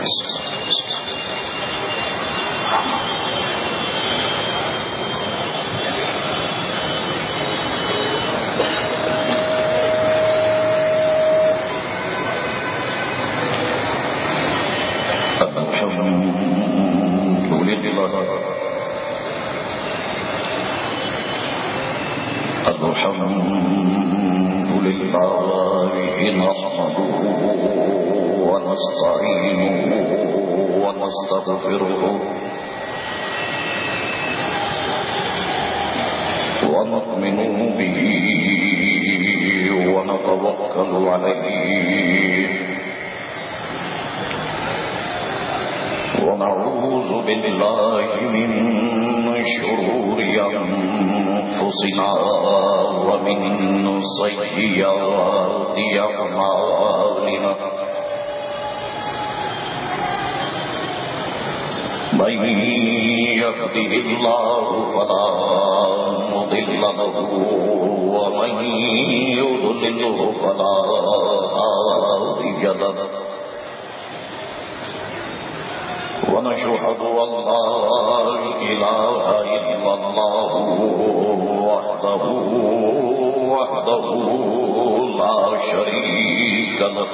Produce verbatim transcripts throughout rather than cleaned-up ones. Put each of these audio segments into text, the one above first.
الحمد لله نحمده ونستعينه ونستغفره ونؤمن به ونتوكل عليه ونعوذ بالله من شرور أنفسنا ومن سيئات أعمالنا من يهده الله فلا مضل له ومن يضلله فلا هادي له ونشهد أن لا إله إلا الله وحده وحده لا شريك له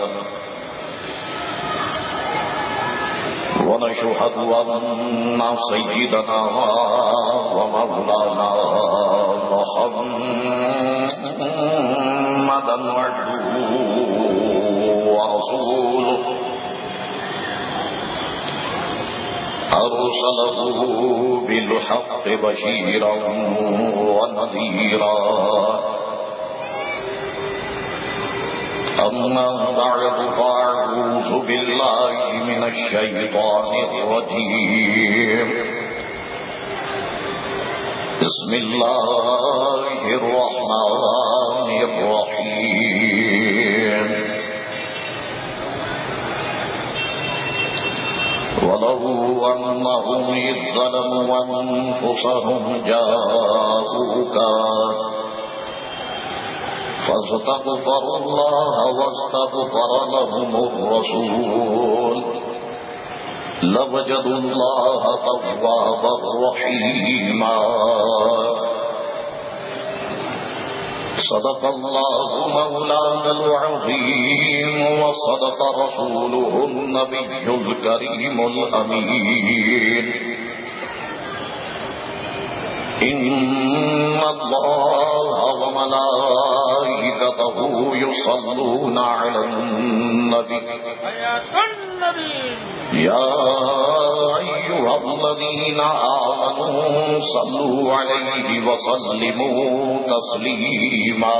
ونشهد أن سيدنا ومولانا محمدا عبده ورسوله أرسله بالحق بشيرا ونذيرا أما بعد فأعوذ بالله من الشيطان الرجيم بسم الله الرحمن الرحيم ولو أنهم إذ ظلموا أنفسهم جاءوك فاستغفروا الله واستغفر لهم الرسول لوجدوا الله توابا رحيما صدق الله مولانا العظيم وصدق رسوله النبي الكريم الأمين إن الله وملائكته يصلون على النبي يا أيها الذين آمنوا صلوا عليه وسلموا تسليما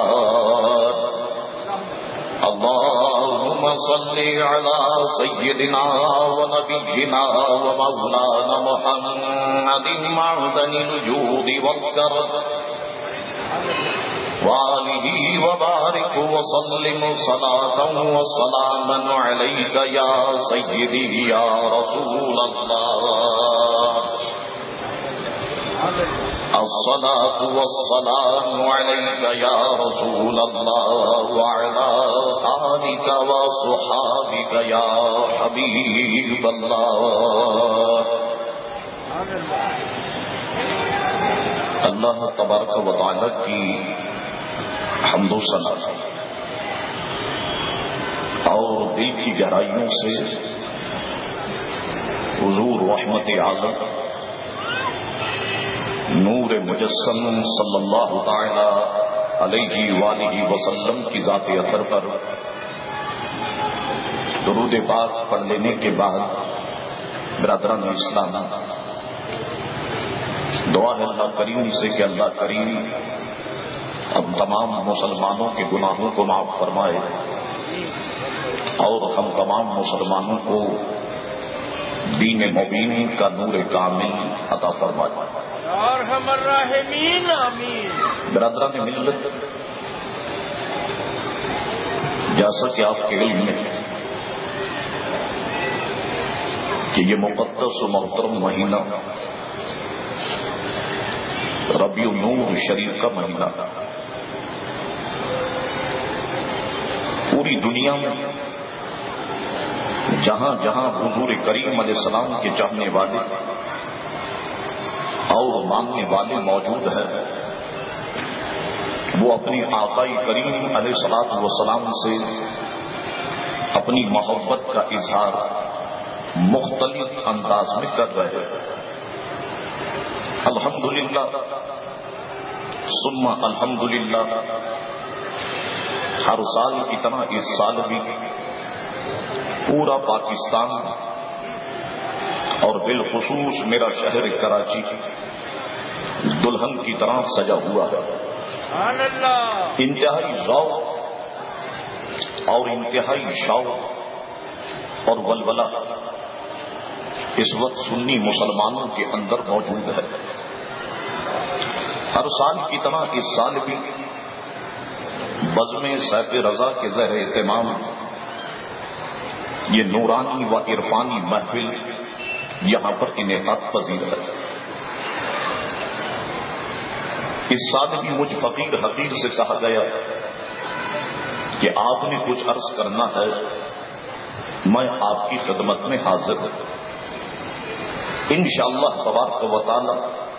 اللهم صل على سيدنا ونبينا ومولانا محمد معدن الجود والكرم وآله وبارك وسلم صلاة وسلاما عليك يا سيدي يا رسول الله الصلاة والسلام عليك يا رسول الله وعلى آلك وصحابك يا حبيب الله اللہ تبارک و تعالی کی حمد و ثنا اور دل کی گہرائیوں سے حضور رحمت عالم نور مجسم صلی اللہ تعالی علیہ وآلہ وسلم کی ذات اثر پر درود پاک پڑھ لینے کے بعد برادران اسلام دعا ہے اللہ کریم سے کہ اللہ کریم اب تمام مسلمانوں کے گناہوں کو معاف فرمائے اور ہم تمام مسلمانوں کو دین مبین کا نور کامل عطا فرمائے ارحم الراحمین آمین. برادران ملت، جیسا کہ آپ کے علم میں کہ یہ مقدس و محترم مہینہ ربیع النور شریف کا مہینہ پوری دنیا میں جہاں جہاں حضور کریم علیہ السلام کے چاہنے والے اور ماننے والے موجود ہیں، وہ اپنے آقائی کریم علیہ الصلوۃ والسلام سے اپنی محبت کا اظہار مختلف انداز میں کر رہے ہیں۔ الحمدللہ ثم الحمدللہ، ہر سال کی طرح اس سال بھی پورا پاکستان اور بالخصوص میرا شہر کراچی دلہن کی طرح سجا ہوا ہے۔ انتہائی ذوق اور انتہائی شوق اور ولولہ اس وقت سنی مسلمانوں کے اندر موجود ہے۔ ہر سال کی طرح اس سال بھی بزم سیف رضا کے زیر اہتمام یہ نورانی و عرفانی محفل یہاں پر انعقاد پذیر ہے۔ اس سال بھی مجھ فقیر حقیر سے کہا گیا کہ آپ نے کچھ عرض کرنا ہے، میں آپ کی خدمت میں حاضر ہوں۔ انشاءاللہ تبارک و تعالی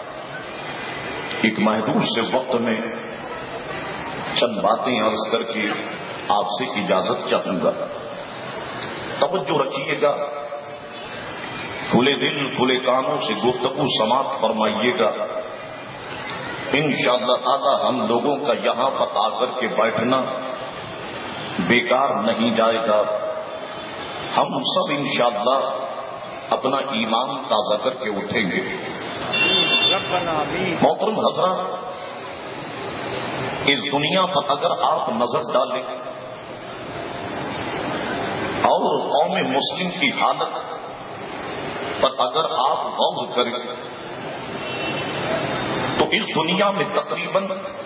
ایک محدود سے وقت میں چند باتیں عرض کر کے آپ سے اجازت چاہوں گا۔ توجہ رکھیے گا، کھلے دل کھلے کانوں سے گفتگو سماعت فرمائیے گا۔ انشاءاللہ تعالی ہم لوگوں کا یہاں پر آ کر کے بیٹھنا بیکار نہیں جائے گا۔ ہم سب انشاءاللہ اپنا ایمان تازہ کر کے اٹھیں گے۔ محترم حضرات، اس دنیا پر اگر آپ نظر ڈالیں اور قوم مسلم کی حالت پر اگر آپ غور کریں تو اس دنیا میں تقریباً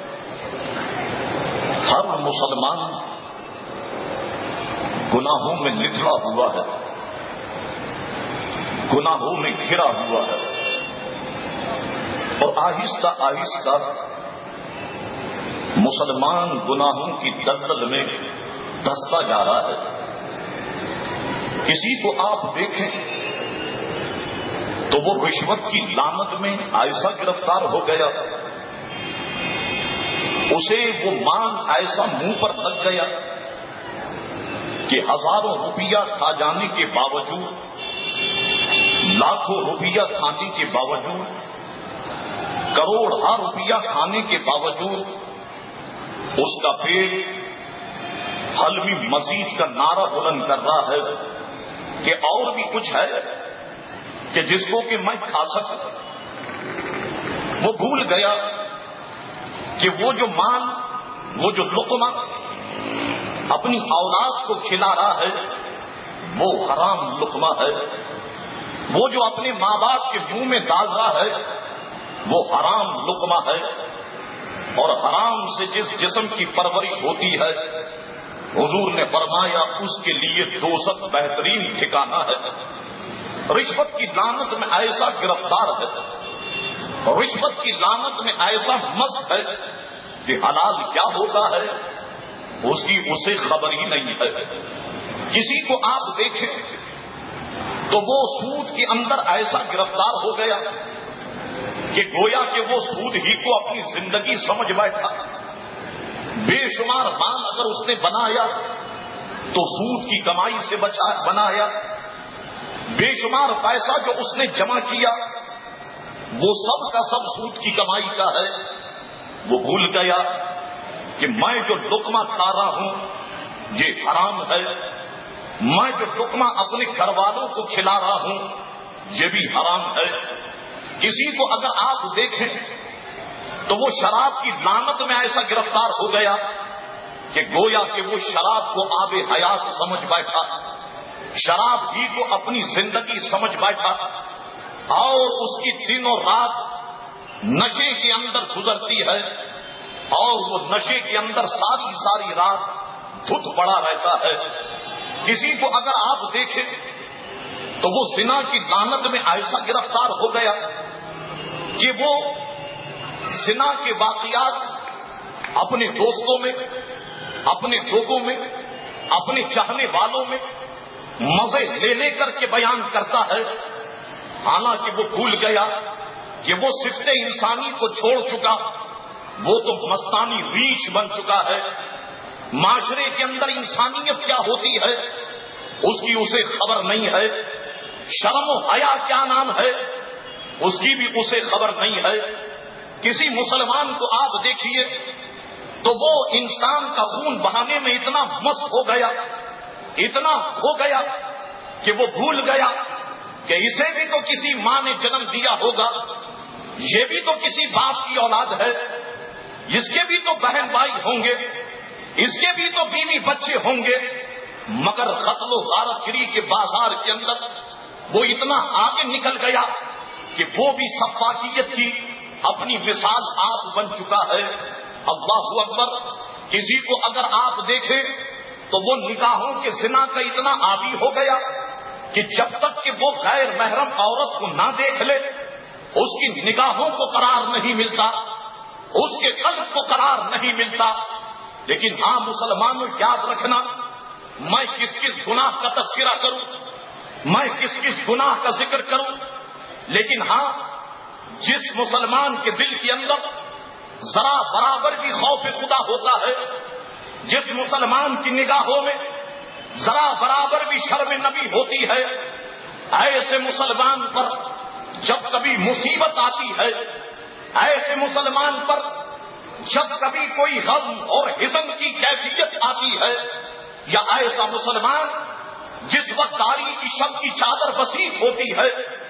ہر مسلمان گناہوں میں لتڑا ہوا ہے، گناہوں میں گھرا ہوا ہے، اور آہستہ آہستہ مسلمان گناہوں کی دلدل میں دھستا جا رہا ہے۔ کسی کو آپ دیکھیں تو وہ رشوت کی لعنت میں ایسا گرفتار ہو گیا، اسے وہ مال ایسا منہ پر لگ گیا کہ ہزاروں روپیہ کھا جانے کے باوجود، لاکھوں روپیہ کھانے کے باوجود، کروڑ روپیہ کھانے کے باوجود اس کا پیٹ حلمی مزید کا نعرہ بلند کر رہا ہے کہ اور بھی کچھ ہے کہ جس کو کہ میں کھا سکوں۔ وہ بھول گیا کہ وہ جو مال، وہ جو لقمہ اپنی اولاد کو کھلا رہا ہے وہ حرام لقمہ ہے، وہ جو اپنے ماں باپ کے منہ میں ڈال رہا ہے وہ حرام لقمہ ہے، اور حرام سے جس جسم کی پرورش ہوتی ہے حضور نے فرمایا اس کے لیے دوزخ بہترین ٹھکانہ ہے۔ رشوت کی لعنت میں ایسا گرفتار ہے، رشوت کی لعنت میں ایسا مست ہے کہ حلال کیا ہوتا ہے اس کی اسے خبر ہی نہیں ہے۔ کسی کو آپ دیکھیں تو وہ سود کے اندر ایسا گرفتار ہو گیا کہ گویا کہ وہ سود ہی کو اپنی زندگی سمجھ بیٹھا۔ بے شمار مال اگر اس نے بنایا تو سود کی کمائی سے بچا بنایا، بے شمار پیسہ جو اس نے جمع کیا وہ سب کا سب سود کی کمائی کا ہے۔ وہ بھول گیا کہ میں جو لقمہ کھا رہا ہوں یہ حرام ہے، میں جو لقمہ اپنے گھر والوں کو کھلا رہا ہوں یہ بھی حرام ہے۔ کسی کو اگر آپ دیکھیں تو وہ شراب کی لعنت میں ایسا گرفتار ہو گیا کہ گویا کہ وہ شراب کو آب حیات سمجھ بیٹھا، شراب ہی کو اپنی زندگی سمجھ بیٹھا، اور اس کی دن اور رات نشے کے اندر گزرتی ہے، اور وہ نشے کے اندر ساری ساری رات دھت پڑا رہتا ہے۔ کسی کو اگر آپ دیکھیں تو وہ زنا کی لعنت میں ایسا گرفتار ہو گیا کہ وہ زنا کے واقعات اپنے دوستوں میں، اپنے لوگوں میں، اپنے چاہنے والوں میں مزے لے لے کر کے بیان کرتا ہے، حالانکہ وہ بھول گیا کہ وہ صفت انسانی کو چھوڑ چکا، وہ تو مستانی ریچھ بن چکا ہے۔ معاشرے کے اندر انسانیت کیا ہوتی ہے اس کی اسے خبر نہیں ہے، شرم و حیا کیا نام ہے اس کی بھی اسے خبر نہیں ہے۔ کسی مسلمان کو آپ دیکھیے تو وہ انسان کا خون بہانے میں اتنا مست ہو گیا، اتنا کھو گیا کہ وہ بھول گیا کہ اسے بھی تو کسی ماں نے جنم دیا ہوگا، یہ بھی تو کسی باپ کی اولاد ہے، اس کے بھی تو بہن بھائی ہوں گے، اس کے بھی تو بیوی بچے ہوں گے، مگر قتل و غارت گری کے بازار کے اندر وہ اتنا آگے نکل گیا کہ وہ بھی سفاکیت کی اپنی مثال آپ بن چکا ہے۔ اللہ اکبر، کسی کو اگر آپ دیکھیں تو وہ نکاحوں کے زنا کا اتنا عادی ہو گیا کہ جب تک کہ وہ غیر محرم عورت کو نہ دیکھ لے اس کی نگاہوں کو قرار نہیں ملتا، اس کے قلب کو قرار نہیں ملتا۔ لیکن ہاں مسلمانوں یاد رکھنا، میں کس کس گناہ کا تذکرہ کروں، میں کس کس گناہ کا ذکر کروں، لیکن ہاں جس مسلمان کے دل کے اندر ذرا برابر بھی خوف خدا ہوتا ہے، جس مسلمان کی نگاہوں میں ذرا برابر بھی شرم نبی ہوتی ہے، ایسے مسلمان پر جب کبھی مصیبت آتی ہے، ایسے مسلمان پر جب کبھی کوئی غم اور حزن کی کیفیت آتی ہے، یا ایسا مسلمان جس وقت تاریخ کی شب کی چادر وسیع ہوتی ہے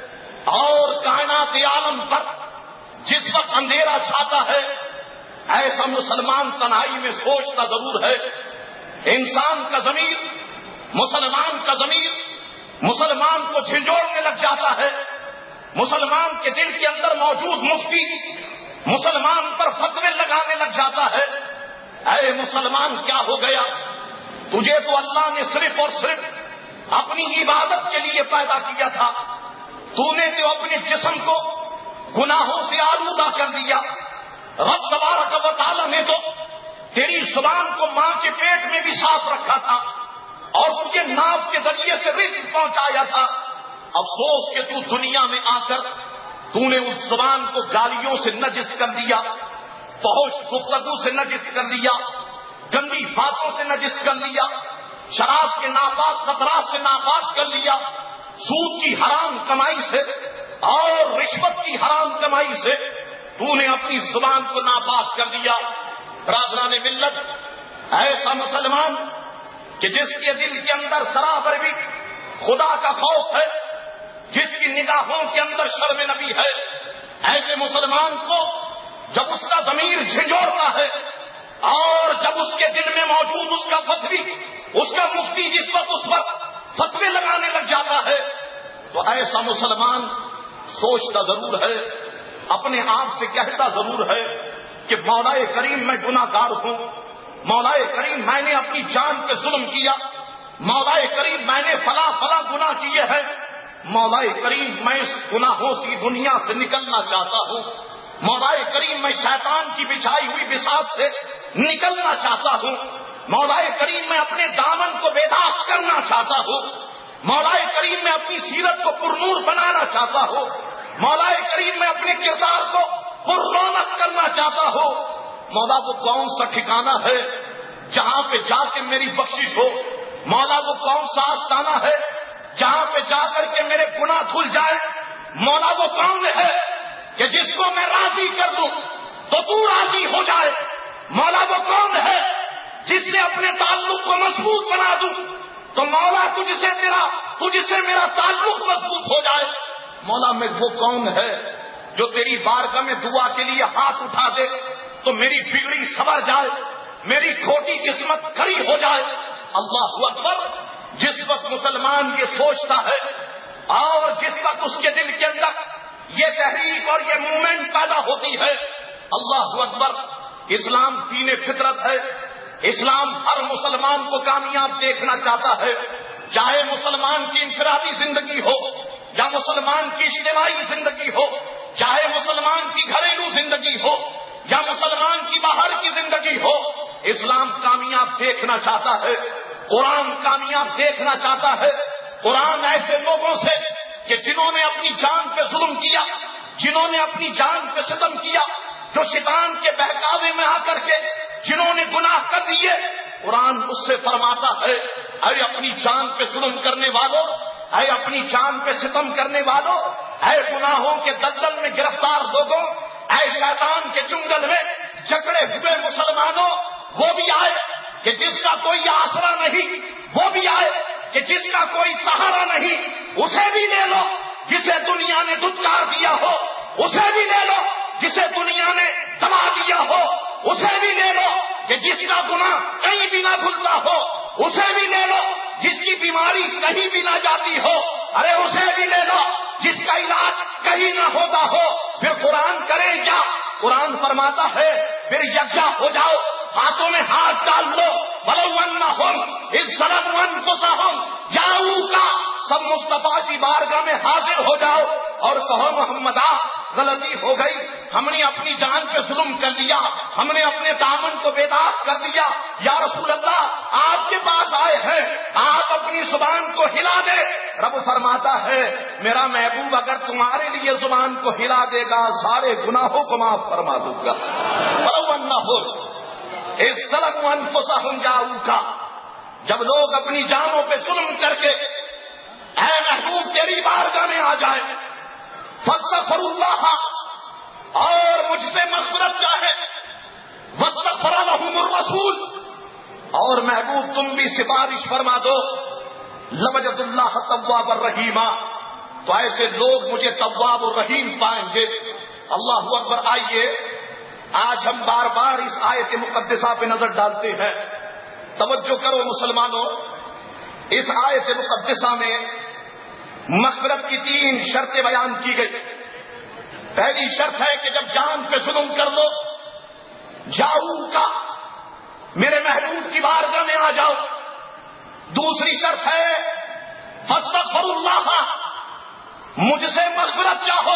اور کائنات عالم پر جس وقت اندھیرا چھاتا ہے، ایسا مسلمان تنہائی میں سوچتا ضرور ہے۔ انسان کا ضمیر، مسلمان کا ضمیر مسلمان کو جھنجھوڑنے لگ جاتا ہے، مسلمان کے دل کے اندر موجود مفتی مسلمان پر فتوے لگانے لگ جاتا ہے۔ اے مسلمان کیا ہو گیا، تجھے تو اللہ نے صرف اور صرف اپنی عبادت کے لیے پیدا کیا تھا، تو نے تو اپنے جسم کو گناہوں سے آلودہ کر دیا۔ رب تبارک و تعالی نے تو تیری زبان کو ماں کے پیٹ میں بھی صاف رکھا تھا اور تجھے ناف کے ذریعے سے رزق پہنچایا تھا۔ افسوس کہ تو دنیا میں آ کر تو نے اس زبان کو گالیوں سے نجس کر دیا، فحش گفتگو سے نجس کر دیا، گندی باتوں سے نجس کر لیا، شراب کے ناپاک قطرات سے ناپاک کر لیا، سود کی حرام کمائی سے اور رشوت کی حرام کمائی سے تو نے اپنی زبان کو ناپاک کر دیا۔ برادران ملت، ایسا مسلمان کہ جس کے دل کے اندر سرابر بھی خدا کا خوف ہے، جس کی نگاہوں کے اندر شرم نبی ہے، ایسے مسلمان کو جب اس کا ضمیر جھنجھوڑتا ہے اور جب اس کے دل میں موجود اس کا فتوی، اس کا مفتی جس وقت اس پر فتوے لگانے لگ جاتا ہے، تو ایسا مسلمان سوچتا ضرور ہے، اپنے آپ سے کہتا ضرور ہے کہ مولا کریم میں گناہ گار ہوں، مولا کریم میں نے اپنی جان پہ ظلم کیا، مولا کریم میں نے فلاں فلاں گناہ کیے ہیں، مولا کریم میں اس گناہوں سے دنیا سے نکلنا چاہتا ہوں، مولا کریم میں شیطان کی بچھائی ہوئی بساط سے نکلنا چاہتا ہوں، مولا کریم میں اپنے دامن کو بیدار کرنا چاہتا ہوں، مولا کریم میں اپنی سیرت کو پرنور بنانا چاہتا ہوں، مولا کریم میں اپنے کردار کو پر رونق کرنا چاہتا ہوں۔ مولا وہ کون سا ٹھکانہ ہے جہاں پہ جا کے میری بخشش ہو، مولا وہ کون سا آستانہ ہے جہاں پہ جا کر کے میرے گناہ دھل جائے، مولا وہ کون ہے کہ جس کو میں راضی کر دوں تو تو راضی ہو جائے، مولا وہ کون ہے جس سے اپنے تعلق کو مضبوط بنا دوں تو مولا تجھ سے تیرا تجھ سے میرا تعلق مضبوط ہو جائے، مولا میں وہ کون ہے جو تیری بارگاہ میں دعا کے لیے ہاتھ اٹھا دے تو میری بگڑی سنور جائے، میری کھوٹی قسمت کھڑی ہو جائے۔ اللہ اکبر، جس وقت مسلمان یہ سوچتا ہے اور جس وقت اس کے دل کے اندر یہ تحریک اور یہ موومنٹ پیدا ہوتی ہے، اللہ اکبر، اسلام دین فطرت ہے، اسلام ہر مسلمان کو کامیاب دیکھنا چاہتا ہے، چاہے مسلمان کی انفرادی زندگی ہو یا مسلمان کی اجتماعی زندگی ہو، چاہے مسلمان کی گھریلو زندگی ہو یا مسلمان کی باہر کی زندگی ہو، اسلام کامیاب دیکھنا چاہتا ہے، قرآن کامیاب دیکھنا چاہتا ہے، قرآن ایسے لوگوں سے کہ جنہوں نے اپنی جان پہ ظلم کیا، جنہوں نے اپنی جان پہ ستم کیا، جو شیطان کے بہکاوے میں آ کر کے جنہوں نے گناہ کر دیے، قرآن اس سے فرماتا ہے اے اپنی جان پہ ظلم کرنے والوں، اے اپنی جان پہ ستم کرنے والوں، اے گناہوں کے دلدل میں گرفتار لوگوں، اے شیطان کے چنگل میں جکڑے ہوئے مسلمانوں، وہ بھی آئے کہ جس کا کوئی آسرا نہیں، وہ بھی آئے کہ جس کا کوئی سہارا نہیں، اسے بھی لے لو جسے دنیا نے دھتکار دیا ہو، اسے بھی لے لو جسے دنیا نے دبا دیا ہو، اسے بھی لے لو کہ جس کا گناہ کہیں بھی نہ کھلتا ہو، اسے بھی لے لو جس کی بیماری کہیں بھی نہ جاتی ہو، ارے اسے بھی لے لو جس کا علاج کہیں نہ ہوتا ہو، پھر قرآن کرے کیا؟ قرآن فرماتا ہے پھر یکجا ہو جاؤ، ہاتھوں میں ہاتھ ڈال لو، بلو انہم اذ ظلموا انفسہم جاؤکا، سب مصطفیٰ کی بارگاہ میں حاضر ہو جاؤ اور کہو محمدا غلطی ہو گئی، ہم نے اپنی جان پہ ظلم کر لیا، ہم نے اپنے دامن کو بے داغ کر دیا، یا رسول اللہ آپ کے پاس آئے ہیں، آپ اپنی زبان کو ہلا دے۔ رب فرماتا ہے میرا محبوب اگر تمہارے لیے زبان کو ہلا دے گا سارے گناہوں کو معاف فرما دوں گا۔ بلو انہم اذ ظلموا انفسہم جاؤکا، جب لوگ اپنی جانوں پہ ظلم کر کے اے محبوب تیری بارگاہ میں آ جائے، فاستغفروا اللہ، اور مجھ سے مغفرت چاہے، واستغفر لہم الرسول، اور محبوب تم بھی سفارش فرما دو، لوجد اللہ تواب الرحیم، تو ایسے لوگ مجھے تواب الرحیم پائیں گے۔ اللہ اکبر۔ آئیے آج ہم بار بار اس آیت مقدسہ پہ نظر ڈالتے ہیں، توجہ کرو مسلمانوں، اس آیت مقدسہ میں مغفرت کی تین شرطیں بیان کی گئی۔ پہلی شرط ہے کہ جب جان پہ ظلم کر لو جاؤ کا، میرے محبوب کی بارگاہ میں آ جاؤ۔ دوسری شرط ہے فاستغفر اللہ، مجھ سے مغفرت چاہو،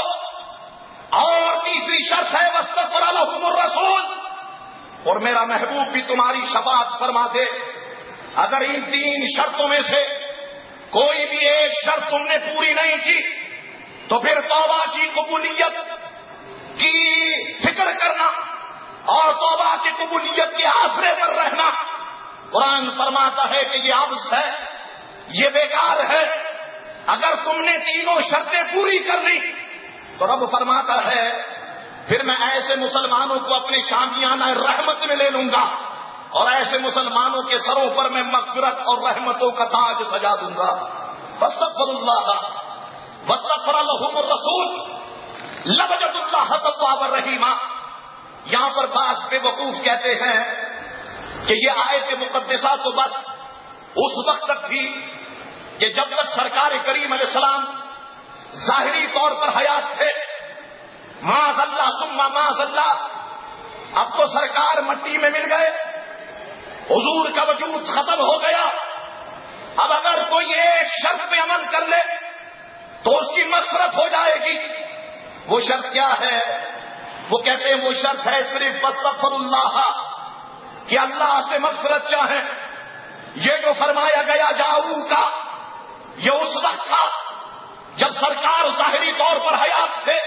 اور تیسری شرط ہے واستغفر لہم الرسول، اور میرا محبوب بھی تمہاری شفاعت فرما دے۔ اگر ان تین شرطوں میں سے کوئی بھی ایک شرط تم نے پوری نہیں کی تو پھر توبہ کی قبولیت کی فکر کرنا اور توبہ کی قبولیت کے آسرے پر رہنا، قرآن فرماتا ہے کہ یہ عبث ہے، یہ بیکار ہے۔ اگر تم نے تینوں شرطیں پوری کر لی تو رب فرماتا ہے پھر میں ایسے مسلمانوں کو اپنے شامیانہ رحمت میں لے لوں گا، اور ایسے مسلمانوں کے سروں پر میں مغفرت اور رحمتوں کا تاج سجا دوں گا۔ فاستغفر اللہ واستغفر لہم الرسول لوجد اللہ تواب الرحیم۔ یہاں پر بعض بے وقوف کہتے ہیں کہ یہ آیت مقدسہ تو بس اس وقت تک تھی کہ جب تک سرکار کریم علیہ السلام ظاہری طور پر حیات تھے، معاذ اللہ ثم معاذ اللہ، اب تو سرکار مٹی میں مل گئے، حضور کا وجود ختم ہو گیا، اب اگر کوئی ایک شرط پہ عمل کر لے تو اس کی مغفرت ہو جائے گی۔ وہ شرط کیا ہے؟ وہ کہتے ہیں وہ شرط ہے صرف فاستغفر اللہ، کہ اللہ سے مغفرت چاہیں۔ یہ جو فرمایا گیا جاؤ کا، یہ اس وقت تھا جب سرکار ظاہری طور پر حیات تھے۔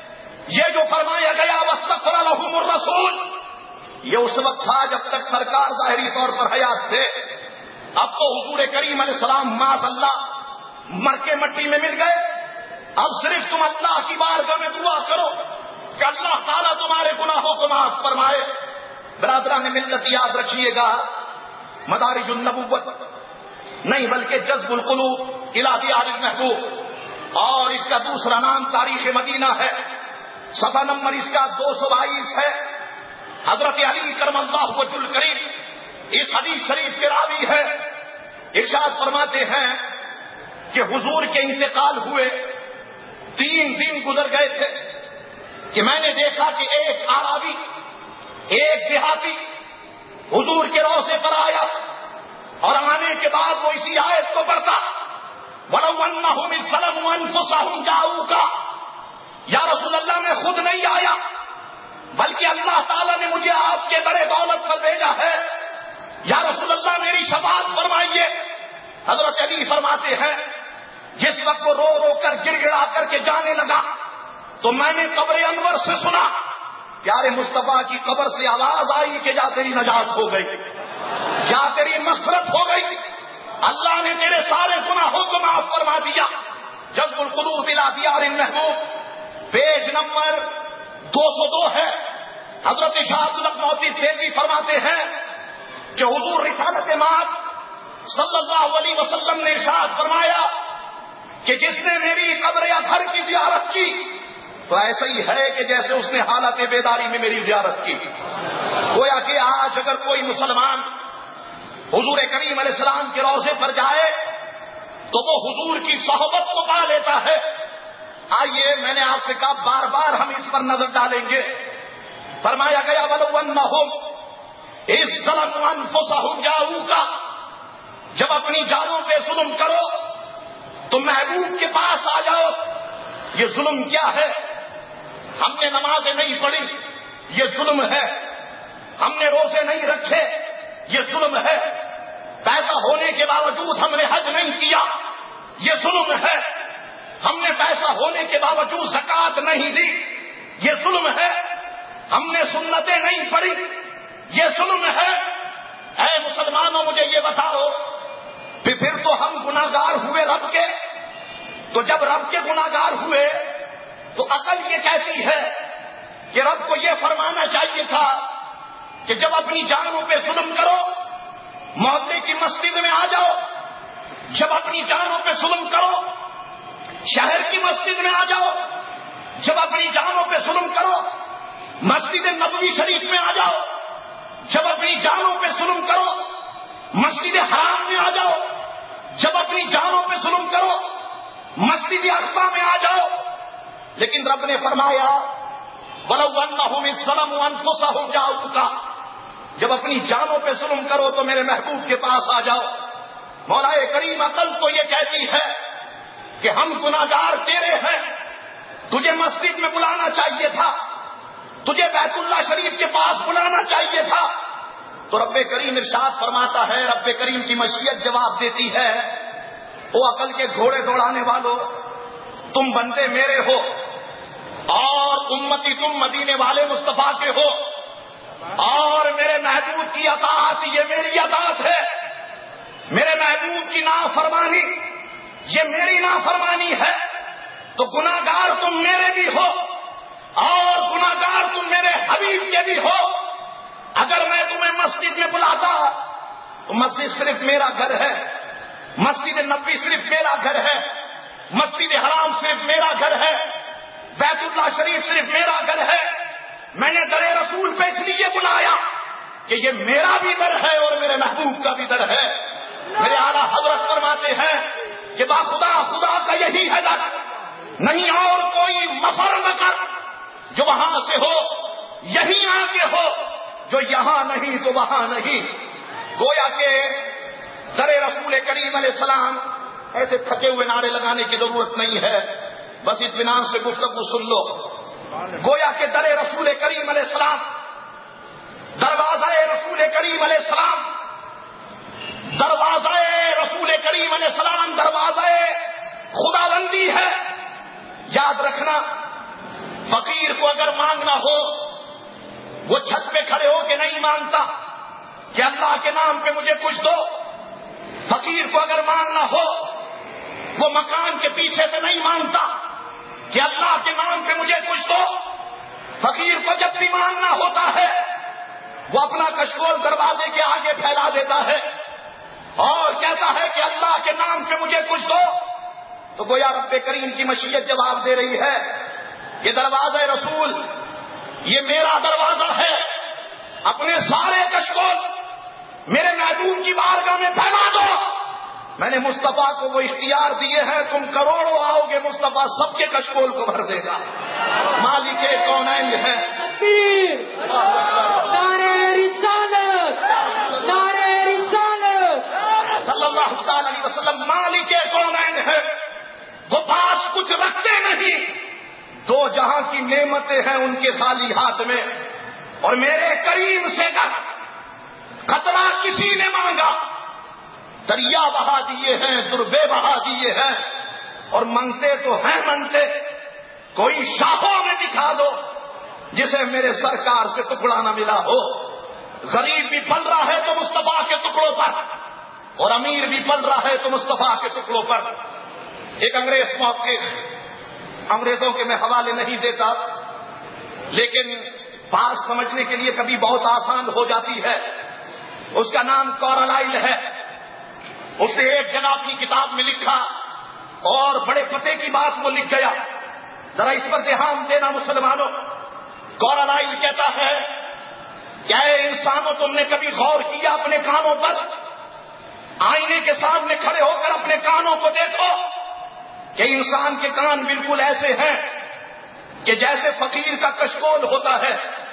یہ جو فرمایا گیا واستغفر لہم الرسول، یہ اس وقت تھا جب تک سرکار ظاہری طور پر حیات تھے۔ اب تو حضور کریم علیہ السلام معاذ اللہ مر کے مٹی میں مل گئے، اب صرف تم اللہ کی بارگاہ میں دعا کرو کہ اللہ تعالیٰ تمہارے گناہوں کو معاف فرمائے۔ برادران ملت یاد رکھیے گا، مدارج النبوت نہیں بلکہ جذب القلوب الی دیار المحبوب، اور اس کا دوسرا نام تاریخ مدینہ ہے، صفحہ نمبر اس کا دو سو بائیس ہے۔ حضرت علی کرم اللہ وجہ الکریم اس حدیث شریف کے راوی ہے، ارشاد فرماتے ہیں کہ حضور کے انتقال ہوئے تین دن گزر گئے تھے کہ میں نے دیکھا کہ ایک اعرابی، ایک دیہاتی حضور کے روضے پر آیا، اور آنے کے بعد وہ اسی آیت کو پڑھتا، وَلَوْ أَنَّهُمْ إِذْ ظَلَمُوا أَنفُسَهُمْ جَاءُوكَ۔ یا رسول اللہ میں خود نہیں آیا بلکہ اللہ تعالیٰ نے مجھے آپ کے بڑے دولت پر بھیجا ہے، یا رسول اللہ میری شفاعت فرمائیے۔ حضرت علی فرماتے ہیں کر گر گڑا کر کے جانے لگا تو میں نے قبر انور سے سنا، پیارے مصطفیٰ کی قبر سے آواز آئی کہ جا تیری نجات ہو گئی، جا تیری مغفرت ہو گئی، اللہ نے تیرے سارے گناہوں کو معاف فرما دیا۔ جذب القلوب الی دیار المحبوب پیج نمبر دو سو دو ہے۔ حضرت شاہ عبدالموتی تیزی فرماتے ہیں کہ حضور رسالت مآب صلی اللہ علیہ وسلم نے ارشاد فرمایا کہ جس نے میری قبر اطہر کی زیارت کی تو ایسا ہی ہے کہ جیسے اس نے حالت بیداری میں میری زیارت کی۔ گویا کہ آج اگر کوئی مسلمان حضور کریم علیہ السلام کے روضے پر جائے تو وہ حضور کی صحبت کو پا لیتا ہے۔ آئیے میں نے آپ سے کہا بار بار ہم اس پر نظر ڈالیں گے۔ فرمایا گیا وَلَوْ أَنَّهُمْ إِذْ ظَلَمُوا أَنفُسَهُمْ جَاءُوكَ، جب اپنی جانوں پہ ظلم کرو تو محبوب کے پاس آ جاؤ۔ یہ ظلم کیا ہے؟ ہم نے نمازیں نہیں پڑھی، یہ ظلم ہے۔ ہم نے روزے نہیں رکھے، یہ ظلم ہے۔ پیسہ ہونے کے باوجود ہم نے حج نہیں کیا، یہ ظلم ہے۔ ہم نے پیسہ ہونے کے باوجود زکوٰۃ نہیں دی، یہ ظلم ہے۔ ہم نے سنتیں نہیں پڑھی، یہ ظلم ہے۔ اے مسلمانوں مجھے یہ بتاؤ، پھر تو ہم گناہگار ہوئے رب کے، تو جب رب کے گناہگار ہوئے تو عقل یہ کہتی ہے کہ رب کو یہ فرمانا چاہیے تھا کہ جب اپنی جانوں پہ ظلم کرو محلے کی مسجد میں آ جاؤ، جب اپنی جانوں پہ ظلم کرو شہر کی مسجد میں آ جاؤ، جب اپنی جانوں پہ ظلم کرو مسجد نبوی شریف میں آ جاؤ، جب اپنی جانوں پہ ظلم کرو مسجد حرام میں آ جاؤ، جب اپنی جانوں پہ ظلم کرو مسجد اقصی میں آ جاؤ۔ لیکن رب نے فرمایا وَلَوْ أَنَّهُمْ إِذْ ظَلَمُوا أَنفُسَهُمْ جَاءُوكَ، جب اپنی جانوں پہ ظلم کرو تو میرے محبوب کے پاس آ جاؤ۔ مولا کریم عقل تو یہ کہتی ہے کہ ہم گناہگار تیرے ہیں، تجھے مسجد میں بلانا چاہیے تھا، تجھے بیت اللہ شریف کے پاس بلانا چاہیے تھا۔ تو رب کریم ارشاد فرماتا ہے، رب کریم کی مشیت جواب دیتی ہے، او عقل کے گھوڑے دوڑانے والوں، تم بندے میرے ہو اور امتی تم مدینے والے مصطفیٰ کے ہو، اور میرے محبوب کی اطاعت یہ میری اطاعت ہے، میرے محبوب کی نافرمانی یہ میری نافرمانی ہے، تو گناہگار تم میرے بھی ہو اور گناہگار تم میرے حبیب کے بھی ہو۔ اگر میں تمہیں مسجد میں بلاتا تو مسجد صرف میرا گھر ہے، مسجد نبوی صرف میرا گھر ہے، مسجد حرام صرف میرا گھر ہے، بیت اللہ شریف صرف میرا گھر ہے۔ میں نے در رسول پہ اس لیے بلایا کہ یہ میرا بھی در ہے اور میرے محبوب کا بھی در ہے۔ میرے اعلیٰ حضرت فرماتے ہیں کہ با خدا خدا کا یہی ہے در، نہیں اور کوئی مفر نہ کر جو وہاں سے ہو، یہیں آ کے ہو، جو یہاں نہیں تو وہاں نہیں۔ گویا کہ در رسول کریم علیہ السلام ایسے تھکے ہوئے نعرے لگانے کی ضرورت نہیں ہے، بس اطمینان سے گفتگو سن لو۔ گویا کہ در رسول کریم علیہ السلام، دروازہ رسول کریم علیہ السلام، دروازہ رسول کریم علیہ السلام دروازہ خدا بندی ہے۔ یاد رکھنا، فقیر کو اگر مانگنا ہو وہ چھت پہ کھڑے ہو کے نہیں مانگتا کہ اللہ کے نام پہ مجھے کچھ دو۔ فقیر کو اگر مانگنا ہو وہ مکان کے پیچھے سے نہیں مانگتا کہ اللہ کے نام پہ مجھے کچھ دو۔ فقیر کو جب بھی مانگنا ہوتا ہے وہ اپنا کشکول دروازے کے آگے پھیلا دیتا ہے اور کہتا ہے کہ اللہ کے نام پہ مجھے کچھ دو۔ تو گویا رب کریم کی مشیت جواب دے رہی ہے، یہ دروازہ رسول یہ میرا دروازہ ہے، اپنے سارے کشکول میرے محبوب کی بارگاہ میں پھیلا دو۔ میں نے مصطفیٰ کو وہ اختیار دیے ہیں، تم کروڑوں آؤ گے مصطفیٰ سب کے کشکول کو بھر دے گا۔ مالک کونین ہے، نعرہ رسالت، نعرہ رسالت صلی اللہ تعالی علیہ وسلم مالک کونین ہے، وہ پاس کچھ رکھتے نہیں، دو جہاں کی نعمتیں ہیں ان کے خالی ہاتھ میں، اور میرے کریم سے گر خطرہ کسی نے مانگا دریا بہا دیے ہیں، دربے بہا دیے ہیں، اور منگتے تو ہیں منگتے، کوئی شاہوں میں دکھا دو جسے میرے سرکار سے ٹکڑا نہ ملا ہو۔ غریب بھی پل رہا ہے تو مصطفیٰ کے ٹکڑوں پر، اور امیر بھی پل رہا ہے تو مصطفیٰ کے ٹکڑوں پر۔ ایک انگریز موقف، انگریزوں کے میں حوالے نہیں دیتا، لیکن بات سمجھنے کے لیے کبھی بہت آسان ہو جاتی ہے۔ اس کا نام کارلائل ہے۔ اس نے ایک جگہ اپنی کتاب میں لکھا اور بڑے پتے کی بات وہ لکھ گیا، ذرا اس پر دھیان دینا مسلمانوں۔ کارلائل کہتا ہے کیا اے انسانوں، تم نے کبھی غور کیا اپنے کانوں پر؟ آئینے کے سامنے کھڑے ہو کر اپنے کانوں کو دیکھو کہ انسان کے کان بالکل ایسے ہیں کہ جیسے فقیر کا کشکول ہوتا ہے۔